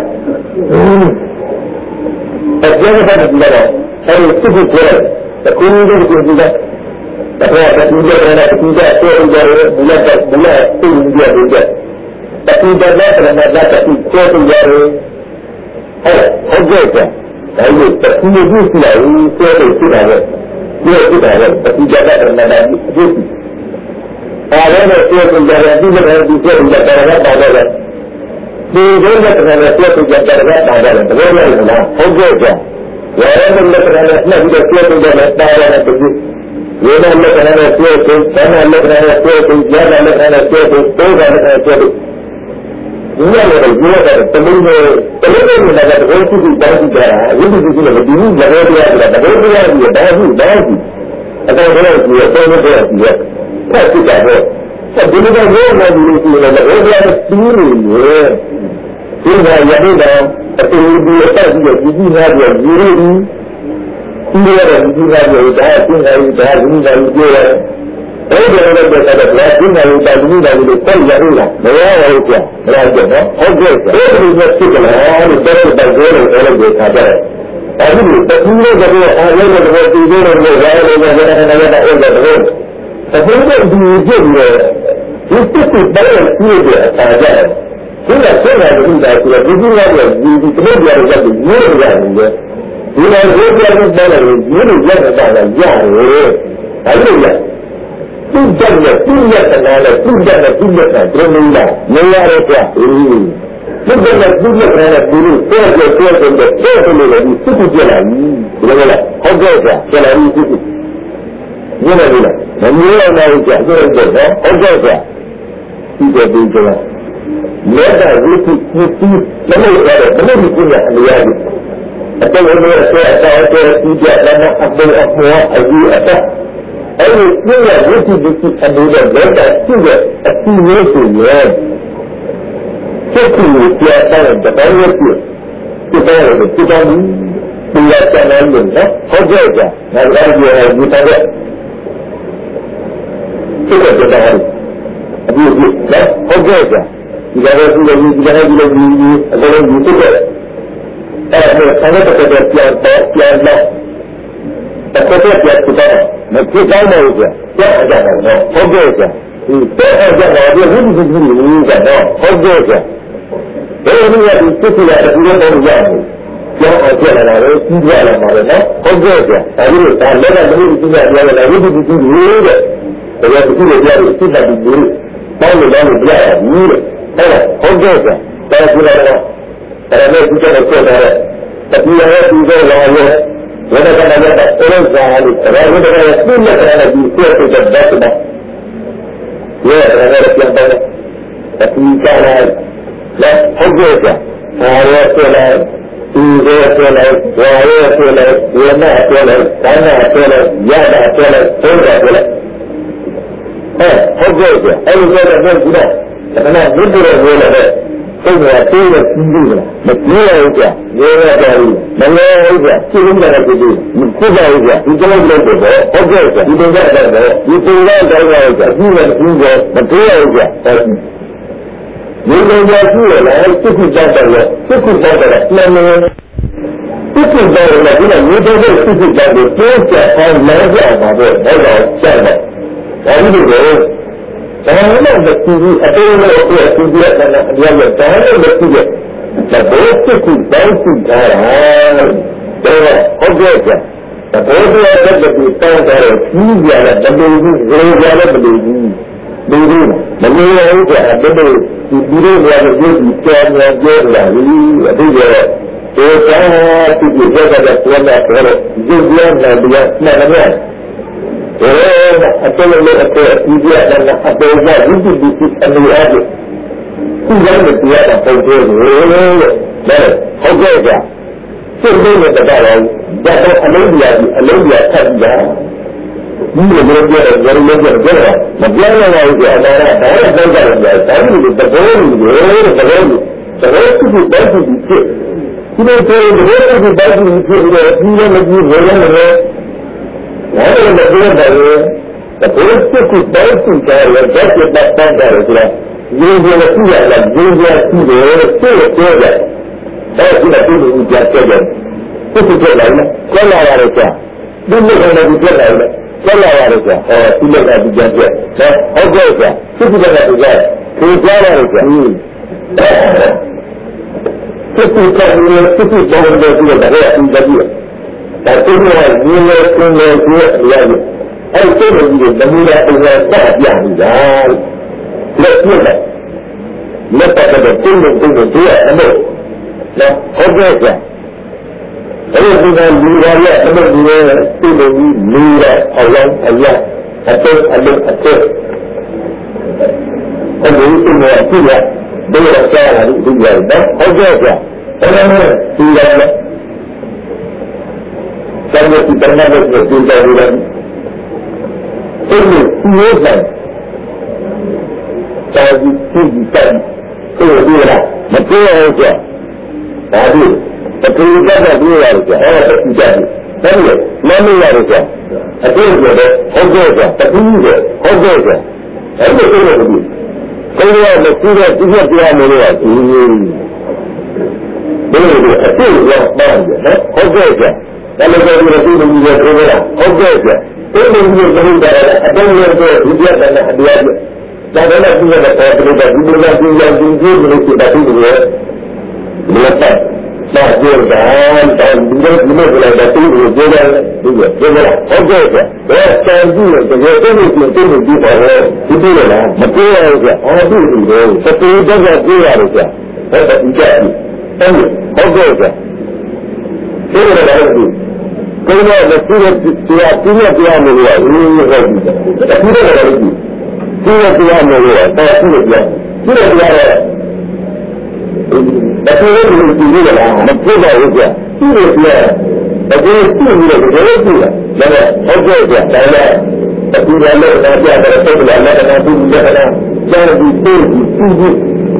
အဲဒီကတည်းကဒီလိုအဲဒီသူကြည့်ရတဲ့ကိုယ်ကိုယ်ကိုကြည့်တယ်တော့ဒီလိုနဲ့ဒီကဆွဲကြတယ်ဘလက်ဘလက်သူကြည့်ရတယ်တတိတနဲ့ပြမတ်တတိကိုတူရတယ်ဟုတ်ဟုတ်ကဲ့ဒါလို့တတိယခုရှိလာဘူးဆွဲလို့ရှိလာတယ်ဒီလိုရှိလာတယ်တတိတနဲ့ပြမတ်တတိဒီအားလည်းဆွဲလို့ရတယ်ဒီလိုလည်းဒီဆွဲလို့ရတယ်ပါတော့တယ်ဒီလိုနဲ့ပြမတ်ဆွဲလို့ရတယ်ပါတော့တယ်ဘယ်လိုလဲလားဟုတ်ကဲ့ကြဝရတဲ့လက်ပြနဲ့နှက်ပြီးဆွဲလို့ရတယ်ပါတော့တယ်ဒီဝေဒနာနဲ့ဆွဲလို့သံဃာနဲ့ဆွဲလို့ဉာဏ်နဲ့ဆွဲလို့သိုးတယ်နဲ့ဆွဲလို့ဒီလိုလည်းဒီလိုကတမင်းတွေတမင်းတွေလည်းတကယ်ကြည့်ကြည့်တောင်းကြည့်တာဝိသုကြည့်လို့ဒီလိုလည်းတရားဆိုတာတကယ်တရားကြီးတာဟုတ်ဒါဟုတ်အတော်တော်ကြီးရဲ့သုံးလို့တရားကြီးရဲ့ဆက်ကြည့်တာပဲဒီလိုကရောမဒီလိုကြည့်လို့လည်းတရားတူးနေရဲ့ဒီကရတဲ့တော့အတူတူအဆက်ကြီးရဲ့ဒီကြီးသားရဲ့ယူရည်ဒီလိုရဲ့ဒီကြီးသားရဲ့ဒါအင်းသားရဲ့ဒါဒီသားရဲ့ပြောတယ်အဲ့ဒီလိုလည်းပြောတယ်ဗျာဒီနေ့တော့ဒီနေ့တော့ကိုယ်ရရလားမရဘူးကြာမရဘူးနော်ဟုတ်ကဲ့အဲ့ဒီလိုဖြစ်ကြလားလို့တက်တက်တက်လို့အဲ့လိုကိုခါကြတယ်အဲ့ဒီလိုတခုလို့ကတော့အားလုံးကတော့ဒီလိုလိုလည်းရတယ်လည်းရတယ်လည်းအဲ့ဒါတော့တခုလို့ဒီကြည့်တယ်ဒီစစ်စစ်တယ်ဒီလိုအခါကြတယ်ဒီကဆက်လာတဲ့ဥစ္စာဆိုတော့ဒီလိုလည်းဒီဒီကလေးတွေရတယ်ညို့ရတယ်ဒီလိုရိုးပြလို့ပြောတယ်ညို့လို့ရတယ်တော့ရတယ်အဲ့လိုလေသူ့တက်နဲ့သူ့ရဲ့တနာနဲ့သူ့တက်နဲ့သူ့ရဲ့တနာဒုမင်းလားမရရဲကွာအေးသူ့တက်နဲ့သူ့ရဲ့တနာနဲ့သူ့ကိုဆွဲဆွဲဆွဲဆွဲဆွဲဆွဲလို့လည်းသူ့ကိုကြည့်လိုက်ပြီဒီလိုလားဟုတ်ကဲ့ကွာကြည့်လိုက်ပြီသူ့ကိုညနေပြီလားမမျိုးအောင်လည်းကြာဆိုတော့ဟုတ်ကဲ့ကွာဒီကဒီကလက်တာဝိသုဒီဒီမလို့ရတယ်မလို့ဒီကအလျားကြီးအတော်လေးဆွဲအတော်ဆွဲဒီကြတယ်နော်အပေါ်အပေါ်အယူအတက်အဲ့ဒီပြည့်ရဝိသုဒိကိအနေနဲ့လက်တာပြည့်တဲ့အစီအစဉ်ဆိုရင်ချက်ကိုပြတဲ့တပိုင်းရပြည့်ဒီပိုင်းရပြည့်တယ်ဒီရတဲ့လည်းလို့နော်ဟုတ်ကဲ့ကြာငါတို့ပြောရဒီတဲ့ဒီကတည်းကအပြည့်ပြည့်နော်ဟုတ်ကဲ့ကြာဒီကနေ့ဒီလိုဒီကနေ့ဒီလိုဒီအကုန်လုံးဒီပြည့်တယ်အဲ့ဒါဆန္ဒတက်တဲ့ပြန်တော့ပြန်တော့တစ်ခါတည်းပြန်ကြည့်မဖြစ်ကောင်းလို့ကြာကြက်ကြတယ်ဟုတ်ကဲ့ကြာဒီတဲ့ကြက်တော့ဒီဝိသုဒိကိလေးကတော့ဟုတ်ကဲ့ကြာဒီလိုမျိုးဒီစစ်စစ်ရတဲ့ဒီလိုတော့ရတယ်ကျောင်းအောင်ပြလာတယ်ကြီးပြလာတယ်နော်ဟုတ်ကဲ့ကြာအဲဒီလိုဒါလည်းလည်းမလို့ကြီးပြလာတယ်ဝိသုဒိကိလေးတဲ့ဒါကဒီလိုပြရတယ်စစ်တာဒီလိုတောင်းလို့တောင်းလို့ပြရတယ်ဟုတ်လားဟုတ်ကဲ့ကြာဒါကလည်းတော့အဲ့ဒါလည်းဒီကတော့ပြောတာတတိယရဲ့ဒီလိုလာရဲ့ဝိဒကနာရဲ့အရုပ်ဇာလို့ဒါဝိဒကရဲ့ပြည့်တဲ့တဲ့ဒီဆွဲတဲ့ဘက်မှာရဲ့ဒါလည်းပြန်တော့တတိယလည်းလက်ဟုတ်ကဲ့ကြာဘာလို့ဆွဲလဲဒီလိုဆွဲလဲဘာလို့ဆွဲလဲဝိနာဆွဲလဲဘာနာဆွဲလဲရတာဆွဲလဲဘုရားဆွဲလဲအဲဟုတ်ကဲ့ကြာအဲ့ဒီဆွဲတဲ့ဘက်ကတော့ဒါကဘုဒ္ဓရဲ့ဝိနာပဲစိတ်ကတိုးတဲ့ကြီးလို့လားမကြီးရဘူးကြာရေရတော်ဘူးမလဲဘူးကြာစိတ်လုံးတဲ့ကြည့်ကြည့်မဖြစ်ပါဘူးကြာဒီကလေးလေးတော့ဟုတ်ကဲ့ကြာဒီလိုကတော့ဒီပုံစံတိုင်းပါကြာဒီလိုကြီးကမတိုးရဘူးကြာဟုတ်ဒီလိုကြာရှိရလားစိတ်ကူတောက်တယ်စိတ်ကူတောက်တယ်မှန်တယ်စိတ်ကူတောက်တယ်ဒီလိုရေတော်တဲ့စိတ်ကူတောက်တယ်တိုးကြအောင်လဲကြပါတော့ဟောတော့ကြာတယ်ဒါဒီလိုဒါနဲ့လည်းဒီအတေးလေးကိုသူကြည့်ရတယ်အများကြီးဒါနဲ့လည်းသူကြည့်တယ်ဘယ်စစ်ကူတောင်းစီတာလဲဒါဟုတ်ကဲ့ကြာဒါဘယ်လိုလဲတဲ့ဒီတောင်းတယ်ကြီးကြတယ်ဘယ်လိုကြီးရေကြတယ်ဘယ်လိုကြီးဒီလိုမလို့ရဘူးကြာဘယ်လိုဒီဒီလိုရတယ်ဒီကျော်နေကြလာပြီအတေးရဲ့ဒီတောင်းသူကြည့်ရတဲ့ပြန်လာတော့ဒီပြန်လာပြန်မှန်တယ်အဲအတလုံးလေးအပေါ်အကြီးကြီးနဲ့အပေါ်ကဝိသုဒ္ဓိအနေအချင်းသူ့ရဲ့တရားတော်ပုံသေးတယ်လေဟုတ်ကဲ့ကြာစိတ်လေးနဲ့တပတ်တော့ဒါတော့အလုံးပြာကြီးအလုံးပြာထပ်ပြီးတာဒီလိုမျိုးပြောတယ်ရလုံးပြောတယ်မပြောနိုင်ပါဘူးကြာဒါကဒါရတော့ကြတယ်ကြာဒါမျိုးတဘောကြီးလေတဘောကြီးတဘောကြီးတောက်ကြီးဖြစ်ဒီလိုပြောရင်တဘောကြီးတောက်ကြီးဖြစ်ပြီးတော့ဒီလိုမကြည့်ဘယ်လိုလဲဒါလည်းမပြောပါဘူး။ဒါကိုစစ်ကူတောင်းစီကြရတဲ့ကျက်ပတ်ပတ်တယ်ဆိုတာရေရေကြည့်ရလားရေရေကြည့်တယ်စိတ်ပြောတယ်။အဲဒီကသူ့ကိုကြားကြတယ်။စစ်ကူကြလိုက်လား။ကျလာရတယ်ကြာ။ဒီလိုလည်းကြည့်လိုက်လား။ကျလာရတယ်ကြာ။အဲဒီလိုလည်းကြားကြ။ဒါဟုတ်ကဲ့ကြာ။စစ်ကူကြတယ်ကြာ။ဒီကြားရတယ်ကြာ။စစ်ကူကြတယ်စစ်ကူတောင်းတယ်ဆိုတော့ဒါလည်းအင်းကြီးဒါသူကဒီလိုသင်လို့ပြရတယ်အဲ့ဒီလိုကြီးကမူရအင်္ဂါဆက်ပြနေတာလက်ပြတယ်လက်ပတ်တဲ့တင်းတင်းတင်းတင်းအလို့နော်ဟုတ်ကဲ့ကြာအဲ့ဒီကလူရရဲ့အလို့ဒီလိုတင်းတင်းကြီးလူရအလုံးအရအတုအလုံးအတုအဲ့ဒီတင်းတင်းကြီးပြတယ်ရစားရတယ်ဒီလိုနော်ဟုတ်ကဲ့ကြာအဲ့ဒါနဲ့ဒီလိုdan itu pernah berjumpa dengan ini siapa? Jadi kita itu dia, betul saja. Tadi, betul saja dia saja. Oh, tidak. Tapi, mana saja? Betul saja. Betul saja. Betul saja. Betul saja. Itu betul betul. Kalau betul tidak dia melihat ini. Betul betul. Betul yang mana? Betul saja. Kalau kita berarti menjadi orang, okey saja. Ini menjadi cara ada yang berhujat dan dia. Dan ada juga ada perbedaan. Juga yang tinggi menjadi batu dia. Melepas. Nah, dia dan dan juga juga boleh batu dia juga juga. Juga okey saja. Dia tinggi dia tinggi tinggi di bawah. Itu lah. Betul saja. Oh, itu. Betul juga dia saja. Ada tiga. Tapi okey saja. Ini adalah itu. Kalau ada tiga tiga tiga tiga mula, ini lagi. Tiga lagi. Tiga tiga mula, tiga tiga. Tiga tiga. Tapi ini tiga lah, macam mana saja. Tiga tiga. Tapi tiga tiga tiga tiga. Jadi, okey saja. Kalau tapi kalau ada ada satu ada ada tiga ada. Jangan di tiga.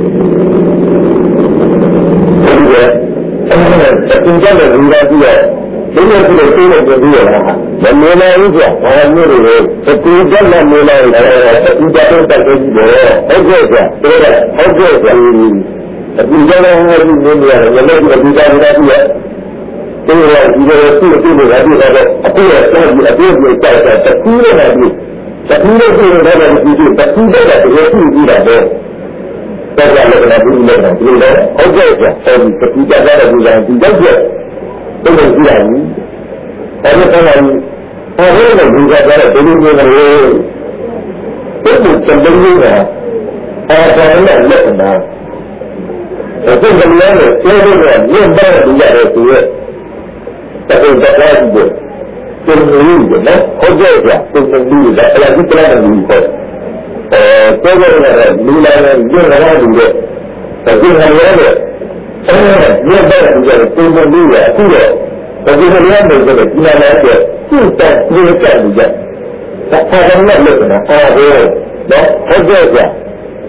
Tiga. Tapi jangan tiga tiga. Ini yang sudah sudah berdua lah. Dan mulai itu, orang mula, setiap dan mulai, tidak ada terjadi. Okey saja, tidak, okey saja. Tapi jangan hari ini, yang lain tidak tidak tidak dia. Ini yang tidak itu itu lagi ada. Apa yang lagi ada dia cakap, tapi lagi, tapi lagi ada lagi itu, tapi tidak ada itu tidak ada. Saya nak nak bilang, bilang, okey saja. Tapi tidak ada bilang tidak dia. Itu menjadi ada orang orang yang juga ada dulu dulu itu cenderungnya ada yang lekna. Itu sebenarnya sebenarnya yang baru dia itu tapi tak itu cenderungnya, okey saja cenderungnya lagi terang itu. Eh, sebenarnya bila dia ada juga tapi hanya eh dia baru dia cenderungnya itu. Tapi dia berjaya dia ada kita dia juga. Tak ada nak lekna. Ah, dah okey saja.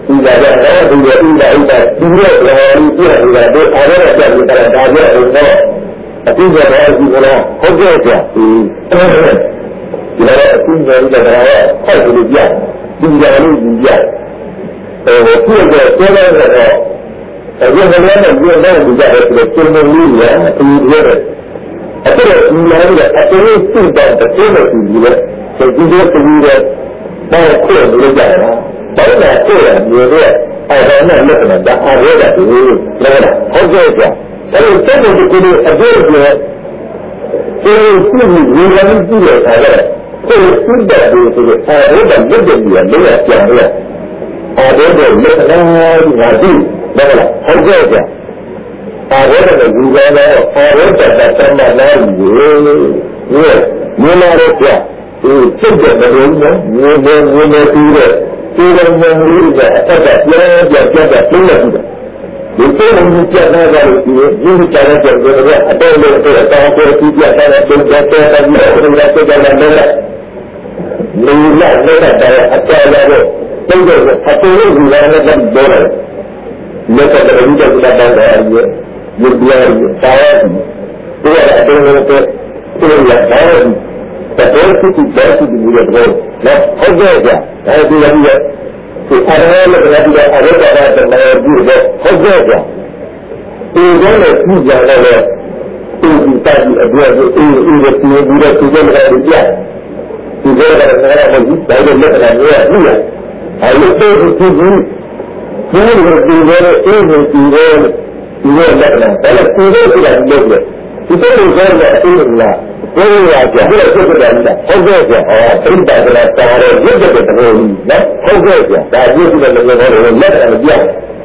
ဒီကကြတော့ဒီလိုဥဒ္ဒါဥဒ္ဒါဒီလိုရောဒီပြည့်နေတာဒီအားရတဲ့ပြည့်နေတာဒါကြောင့်တော့အတိအကျတော့ဒီကလားဟုတ်ကဲ့ကြာဒီဒီလိုအတိအကျတော့ဒါတော့ဟောက်လို့ပြဒီကြလို့ဒီပြဟိုပြည့်တဲ့ဆွဲတဲ့တော့အခုကလည်းဒီလိုတော့ဒီကြတယ်ဆိုတော့ပုံမှန်လေးရအတူတူရတယ်အဲ့ဒါဒီလိုလေအတူတူစိတ်တော့တစ်ခုတည်းဒီလိုဆိုဒီလိုဒီလိုတော့ခွင့်လို့ကြတာဘာလို့လဲဆိုတော့ဒီလိုအဲ့ဒါနဲ့လက်နဲ့ဒါအားရတာဒီလိုလဲဟုတ်ကဲ့ကြာအဲ့ဒီစိတ်ကိုဒီလိုအပြည့်ပြည့်ဒီလိုစိတ်ကိုဒီလိုကြည့်ရတာလေကိုယ်စိတ်တဲ့ဒီလိုအားရတဲ့မြတ်တဲ့ဒီလိုလဲပြန်ရအားရတဲ့လက်နဲ့ငါကြည့်ဒါကဟုတ်ကဲ့ကြာအားရတဲ့ဒီလိုလဲအားရတဲ့တတ်မှလာပြီဒီလိုလာရကြာဒီစိတ်တဲ့ဘယ်လိုလဲမျိုးမျိုးမျိုးမျိုးပြီးတော့ဒီလိုမျိုးမျိုးကအထက်ကပြန်ပြန်ပြန်ပြန်ပြင်းနေတယ်ဒီစိတ်ကိုကြက်နေကြလို့ဒီလိုဒီကြတဲ့ကြတဲ့ကအတော်လေးတော့တောင်းပေါ်ပြီးပြတဲ့တဲ့တဲ့တဲ့တဲ့တဲ့တဲ့တဲ့တဲ့တဲ့လူလာနေတာတဲ့အတော်လေးတော့တိတ်တော့အတူတူလူလာနေတဲ့ဘောတယ်လက်ကတော့ဒီကတည်းကတည်းကရဲ့မြည်ပြရဲ့တာဝါဒီကအတူတူတဲ့သူ့ရဲ့တာဝါแต่ตัวที่ติดแบบที่ดีเลยด้วยนะเขาเยอะจ้ะแต่ที่เราเนี่ยที่อะไรเลยเราที่อะไรก็ได้แต่เราดูเลยเขาเยอะจ้ะที่เราเนี่ยที่อย่างเราเนี่ยที่ที่ตั้งที่อะไรที่ที่ที่ที่ที่ที่ที่ที่เราเนี่ยที่เราเนี่ยเราเนี่ยที่เราเนี่ยเราเนี่ยนี่อ่ะไอ้ลูกที่ที่ที่ที่ที่เราเนี่ยที่เราเนี่ยที่เราที่เราเนี่ยแต่ละที่เราที่เราเนี่ยที่เราเนี่ยที่เราเนี่ยကိုယ်ရကြတယ်ဖြစ်တယ်ဟုတ်ကဲ့ကြာဟောပြိတ္တာကလည်းတာရဲရုပ်တဲ့တဲ့တော်ကြီးနော်ဟုတ်ကဲ့ကြာဒါပြည့်စုံတဲ့လောကတော်ကိုလက်ခံပြ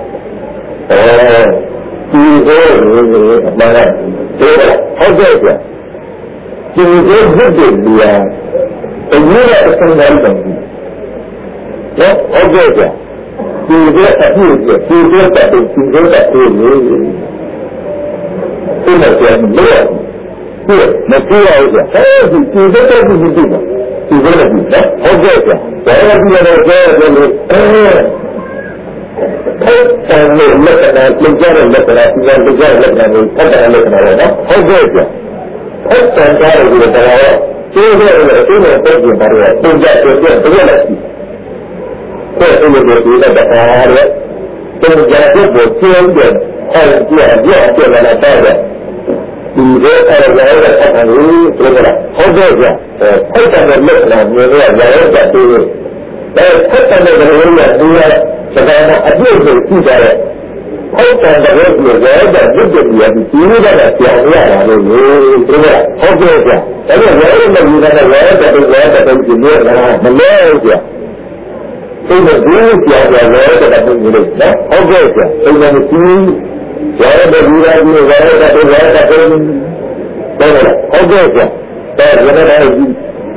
အဲဒီကိုဘာလဲဒီဟုတ်ကဲ့ကြာဒီကိုဘုဒ္ဓတရားအရေးတဲ့အစံတိုင်းတယ်နော်ဟုတ်ကဲ့ကြာဒီကအပြည့်ဒီကိုတတ်ဒီကိုတတ်ကိုလေဒီမှာကျန်လို့ဒီမပြောရဘူး။အဲဒီဒီတဲ့တဲ့ဒီဒီပါ။ဒီလိုလေနော်။ဟုတ်ကဲ့ကြာ။ဒါလည်းဒီလိုပြောရတယ်လို့အဲအဲ့ဒါလည်းလက်ကနာပြကြတဲ့လက်ကနာဒီလိုကြတဲ့လက်ကနာကိုဖတ်တယ်လက်ကနာနော်။ဟုတ်ကဲ့ကြာ။အဲ့ဒါကြတယ်ဒီလိုတော့ကျိုးတဲ့လေဒီလိုပုံပြပါတယ်။ပုံကြပြပြပြရလိုက်။အဲ့ဒီလိုဒီလိုတော့အားရ။ပုံကြပြပြကျင်းတယ်။အဲ့ဒီအပြည့်အပြည့်လာတော့ဒီလိုအဲ့ဒါလည်းဆက်တယ်လို့ပြောတာဟုတ်ကဲ့ကြာအဲဆက်တယ်လို့လည်းမြင်ရရရတဲ့တူအဲဆက်တယ်လို့လည်းဒီကစကားအပြည့်ကိုကြည့်ကြတယ်ဟုတ်တယ်လို့ပြောရတဲ့ဒီလိုဒီဒီလိုကပြောင်းရတာလို့ပြောတာဟုတ်ကဲ့ကြာအဲ့ဒါလည်းလည်းဒီကလည်းရတဲ့တူရတဲ့တူဒီလိုလားမလဲကြာဒီလိုဒီလိုပြောင်းရတဲ့တူဒီလိုနော်ဟုတ်ကဲ့ကြာအဲ့ဒါလည်းဝါရတဲ့ဒီရာကြီးဝါရတဲ့ဝါရတဲ့ဘယ်လိုဟုတ်ကဲ့ကြာဒါကလည်းလည်းဒီ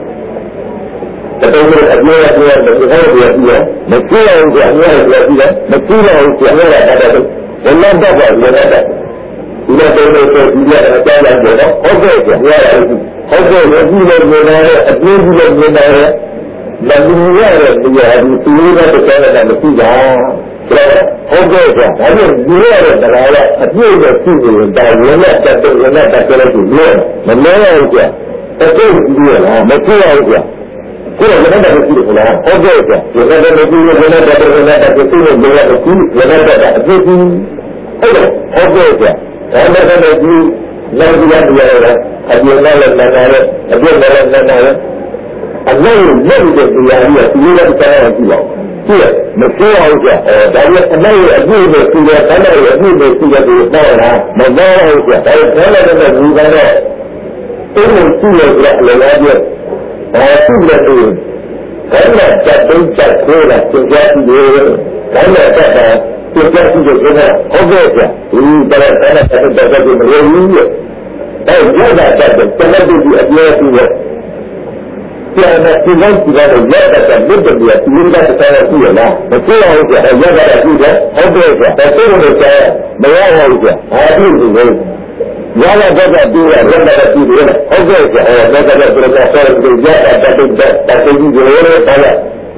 တော်တော်အပြည့်အပြည့်နဲ့ဒီဟောပြည့်ပြည့်မကြည့်အောင်ကြာရရပြည့်ပြည့်မကြည့်အောင်ကြာရရတာတော့ဘယ်လိုတော့ပါလဲတဲ့ဒီလိုတော်တော်ဆိုဒီရအကြောင်းလိုက်တော့ဟုတ်ကဲ့ကြာရရတယ်ဟုတ်ကဲ့ရကြည့်လို့မြင်ရတယ်အပြည့်ကြည့်လို့မြင်ရတယ်မမြင်ရတဲ့ဒီဟာဒီသူလေးတဲ့တော်တော်ကမရှိတာဟုတ်ကဲ့ကြာဒါကြောင့်ဒီရတဲ့တရားကအပြည့်နဲ့ရှိနေတာဝင်နဲ့တက်တဲ့ဝင်နဲ့တက်တဲ့ကိုပြောမလဲအောင်ကြာတက်တဲ့ဒီရလားမကြည့်အောင်ကြာကိုယ်ကလည်းတက်ကြည့်လို့လားဟုတ်ကဲ့ကြာဒီကနေ့ဒီဝင်နဲ့တက်တဲ့ဝင်နဲ့တက်တဲ့ကိုလည်းပြောရတဲ့ဒီဝင်နဲ့တက်တဲ့အပြည့်ကြီးဟုတ်တယ်ဟုတ်ကဲ့ကြာဒါနဲ့လည်းဒီလည်းဒီရရအပြည့်နဲ့လည်းနာနာရဲ့အပြည့်နဲ့လည်းနာနာရဲ့အလုံးလုံးတဲ့တရားကြီးကဒီလိုတရားကြည့်အောင်ဒီမပြောအောင်ကြာအဲဒါလည်းအနိုင်အပြည့်နဲ့သူရဲ့အနိုင်အပြည့်နဲ့သူရဲ့ဒီတော့လားမပြောအောင်ကြာဒါလည်းလည်းလည်းဒီကတော့သူ့ကိုသူ့ရဲ့လည်းလည်းပြအဲသူ့ရဲ့ဒီဒါလည်းချက်တုံးချက်ကိုလာသင်ကြားကြည့်ရဒါလည်းတက်တာသင်ကြားကြည့်ရတော့ဟုတ်ကဲ့ကြာဒီတော့အဲ့ဒါတက်တက်တက်မလို့ဘူးလေအဲရတာတက်တယ်တကယ်ဒီအပြည့်သူရဲ့ပြန်တဲ့ဒီလိုကြည့်ရတော့ရက်တဲ့ဘုဒ္ဓတရားဒီလိုတက်တဲ့ကြည့်ရလားမကြည့်အောင်ကြာရက်တဲ့ကြည့်တယ်ဟုတ်တယ်ကြာဒါသိလို့ကြာမရဘူးကြာဘာဖြစ်လို့လဲရလာတဲ့တူရရက်တဲ့ကြည့်ရဟုတ်တယ်ကြာအဲရက်တဲ့ဒီလိုဆက်ပြီးရက်တဲ့တက်တဲ့တက်တဲ့ကြည့်ရတော့ဘာလဲ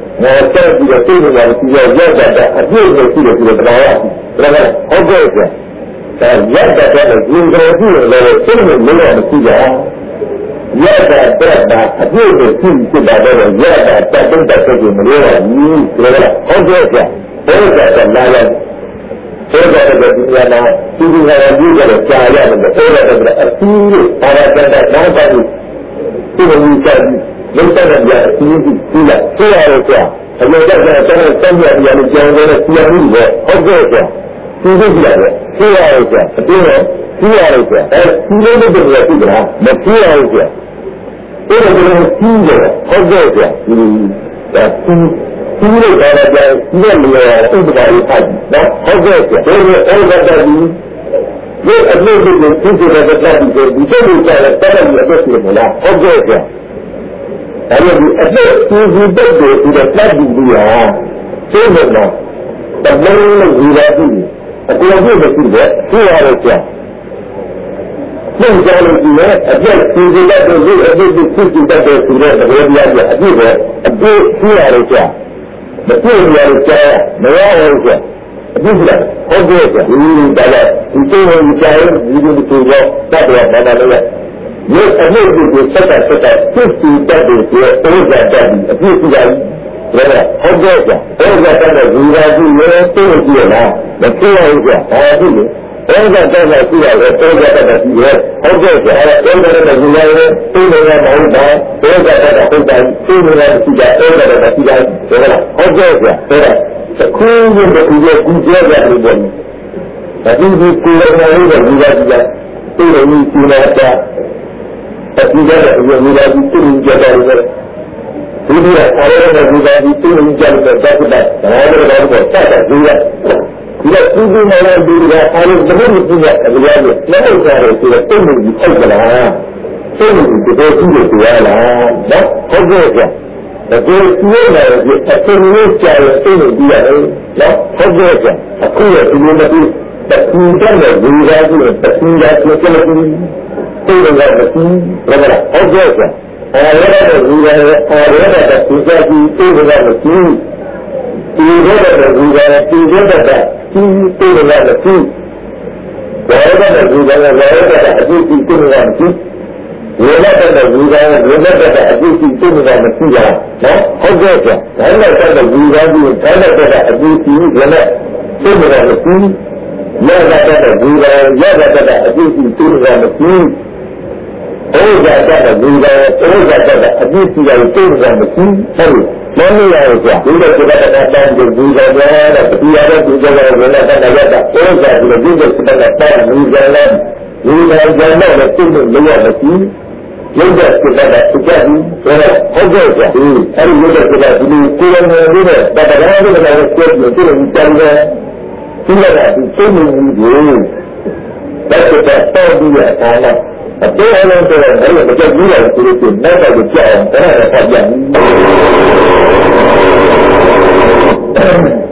ငါတက်ပြီးတော့သိနေတယ်ဒီရောက်ရတာအပြည့်နဲ့ရှိတယ်ဒီလိုတရားရဒါကဟုတ်ကဲ့ကျဒါရက်တဲ့တဲ့ဒီလိုကြည့်လို့လည်းသိနေလို့မရှိကြရက်တဲ့တဲ့အပြည့်နဲ့ရှိဖြစ်တာတော့ရက်တဲ့တက်တဲ့တက်ကိုမလို့ရဘူးဒါကဟုတ်ကဲ့ကျဘယ်ကတည်းကလာလဲဘယ်ကတည်းကဒီမှာဒီဒီကရပြီးကြတော့ကြာရတယ်ဘယ်ကတည်းကအပြည့်နဲ့အားရတဲ့တော့တော့ဒီလိုမျိုးကြည့်လုံးတဲ့ကြအပြည့်ကြီးလာဆွေးရတယ်ကြာအမေကလည်းကျွန်တော်စမ်းရပြန်ကြောင်းနေတဲ့စီရမှုပဲဟုတ်ကဲ့ကြာဒီလိုကြည့်ရတယ်ဆွေးရတယ်ကြာအပြည့်နဲ့ဆွေးရတယ်ကြာအဲဒီလိုမျိုးတွေကြည့်ကြလားမဆွေးရဘူးကြာအဲ့ဒါကလည်းကြီးတယ်ဟုတ်ကဲ့ကြာဒီဒါသူသူ့ရဲ့ဘာသာပြန်ဒီလိုမျိုးဥပဒါရေးဖတ်နော်ဟုတ်ကဲ့ကြာဒီလိုအဲ့ဒါကဒီဒီအပြည့်ကိုသူ့ရဲ့ဘာသာပြန်ဒီလိုမျိုးကြာတယ်တော်တော်အပြည့်ရှိမလားဟုတ်ကဲ့ကြာဒါပေမဲ့အသက်ကိုဒီတက်ကိုဒီတက်ပြီးပြီးဟာသိနေတော့တမန်လို့ဒီလာပြီအကူအညီမရှိတဲ့သိရတော့ကြာသိကြလို့ဒီလေအသက်ကိုဒီတက်ကိုဒီအသက်ကိုသိကြတဲ့ဆိုတဲ့သဘောတရားကအပြည့်ပဲအပြည့်သိရတော့ကြာမသိရတော့ကြာမရတော့ကြာအပြည့်လားဟုတ်ကဲ့ကြာဒီဒါလည်းဒီသိဝင်ကြာရင်ဒီလိုဆိုတော့တတ်တယ်ဘာသာလဲဒီအမှုကိုစက်တာစက်တာသိသိတတ်တယ်ဆိုတော့ဥစ္စာတတ်ပြီးအပြည့်ရှိတယ်ဒါကဟုတ်ကဲ့ကြာဥစ္စာတတ်တဲ့ဒီရာကြီးရောသိလို့ရှိရလားမသိရဘူးကြာဘာဖြစ်လဲဥစ္စာတတ်တဲ့ရှိရတယ်ဥစ္စာတတ်တဲ့ရှိရဲဟုတ်ကဲ့ကြာအဲ့ဒါဥစ္စာတတ်တဲ့ဒီရာရောသိလို့ရမဟုတ်ပါဥစ္စာတတ်တဲ့ဟုတ်တယ်သိလို့ရရှိတယ်ဥစ္စာတတ်တဲ့ရှိတယ်ဒါကဟုတ်ကဲ့ကြာအဲ့ဒါခုရင်တဲ့ဒီကိုကူကြရတယ်ပေါ့ဒါဒီဒီကိုယ်တော်ရဲ့ဒီရာကြီးကသိလို့ရှိနေတာအပြည့်ရဲ့အရေးကြီးတဲ့သူ့ကြတဲ့ဒီလိုအားရတဲ့ဒီကဒီသူ့ကြတဲ့တက်တဲ့ဒါလည်းတော့တော့တက်တယ်ဒီကဒီကသူ့ကိုလည်းဒီကအားရတဲ့ဘုရားကြီးရဲ့အရာတွေလက်ဥစားတွေဆိုတော့တိတ်နေပြီဟုတ်ကလားသိနေပြီဒီလိုကြည့်လို့ရလားနော်ဟုတ်ကဲ့ကြာဒါကိုသူ့ရဲ့အဖြစ်အင်းကြီးကြာရင်သိနေပြီရတယ်နော်ဟုတ်ကဲ့ကြာအခုရဒီလိုမျိုးတခုတည်းနဲ့ဒီကကြီးတခုရပြည့်စုံတယ်သိတယ်ကမရှိဘယ်လိုဟုတ်ကဲ့ကြာအားရတဲ့ဒီကအားရတဲ့ဒီကကြီးသိတယ်ကမရှိဒီရတဲ့ဒီကဒီရတဲ့ဒီသိတယ်ကမရှိဘယ်လိုလဲဒီကလည်းဘယ်လိုလဲအကြည့်သိတယ်ကမရှိဝိရတဲ့ဒီကလည်းဝိရတဲ့အကြည့်သိတယ်ကမရှိရနော်ဟုတ်ကဲ့ကြာဒါနဲ့တဲ့ဒီကကြီးဒါနဲ့တဲ့အကြည့်သိတယ်လည်းသိတယ်ကမရှိရတဲ့ဒီကရတဲ့အကြည့်သိတယ်ကမရှိဩဇာတတ်တဲ့ဒီကဩဇာတတ်တဲ့အပြည့်စီကိုသိကြမှာမရှိဘူး။မင်းရရကြာဒီလိုကြတဲ့တဲ့တန်ဒီဒီကရတဲ့ဒီရတဲ့ဒီကရတဲ့လည်းတတ်ရတဲ့ဩဇာဒီလိုဒီလိုစတဲ့တဲ့ဒီကလည်းဒီကကြမ်းတော့သိလို့မရမရှိ။ရုပ်တဲ့စတဲ့တဲ့စကြပြီးဟုတ်ကဲ့ကြာဒီအဲဒီရုပ်တဲ့စတဲ့ဒီကိုယ်နဲ့ဒီတဲ့တတရာတွေလည်းကျက်လို့ဒီလိုကြမ်းတယ်ဒီလိုကဒီသိနေပြီဒါကတဲ့တော်ပြီးရတာအတေးအလုံးတွေလည်းမကြည့်ဘူးလေသူတို့ကနောက်တော့ကြောက်အောင်အဲ့ဒါဖတ်ပြန်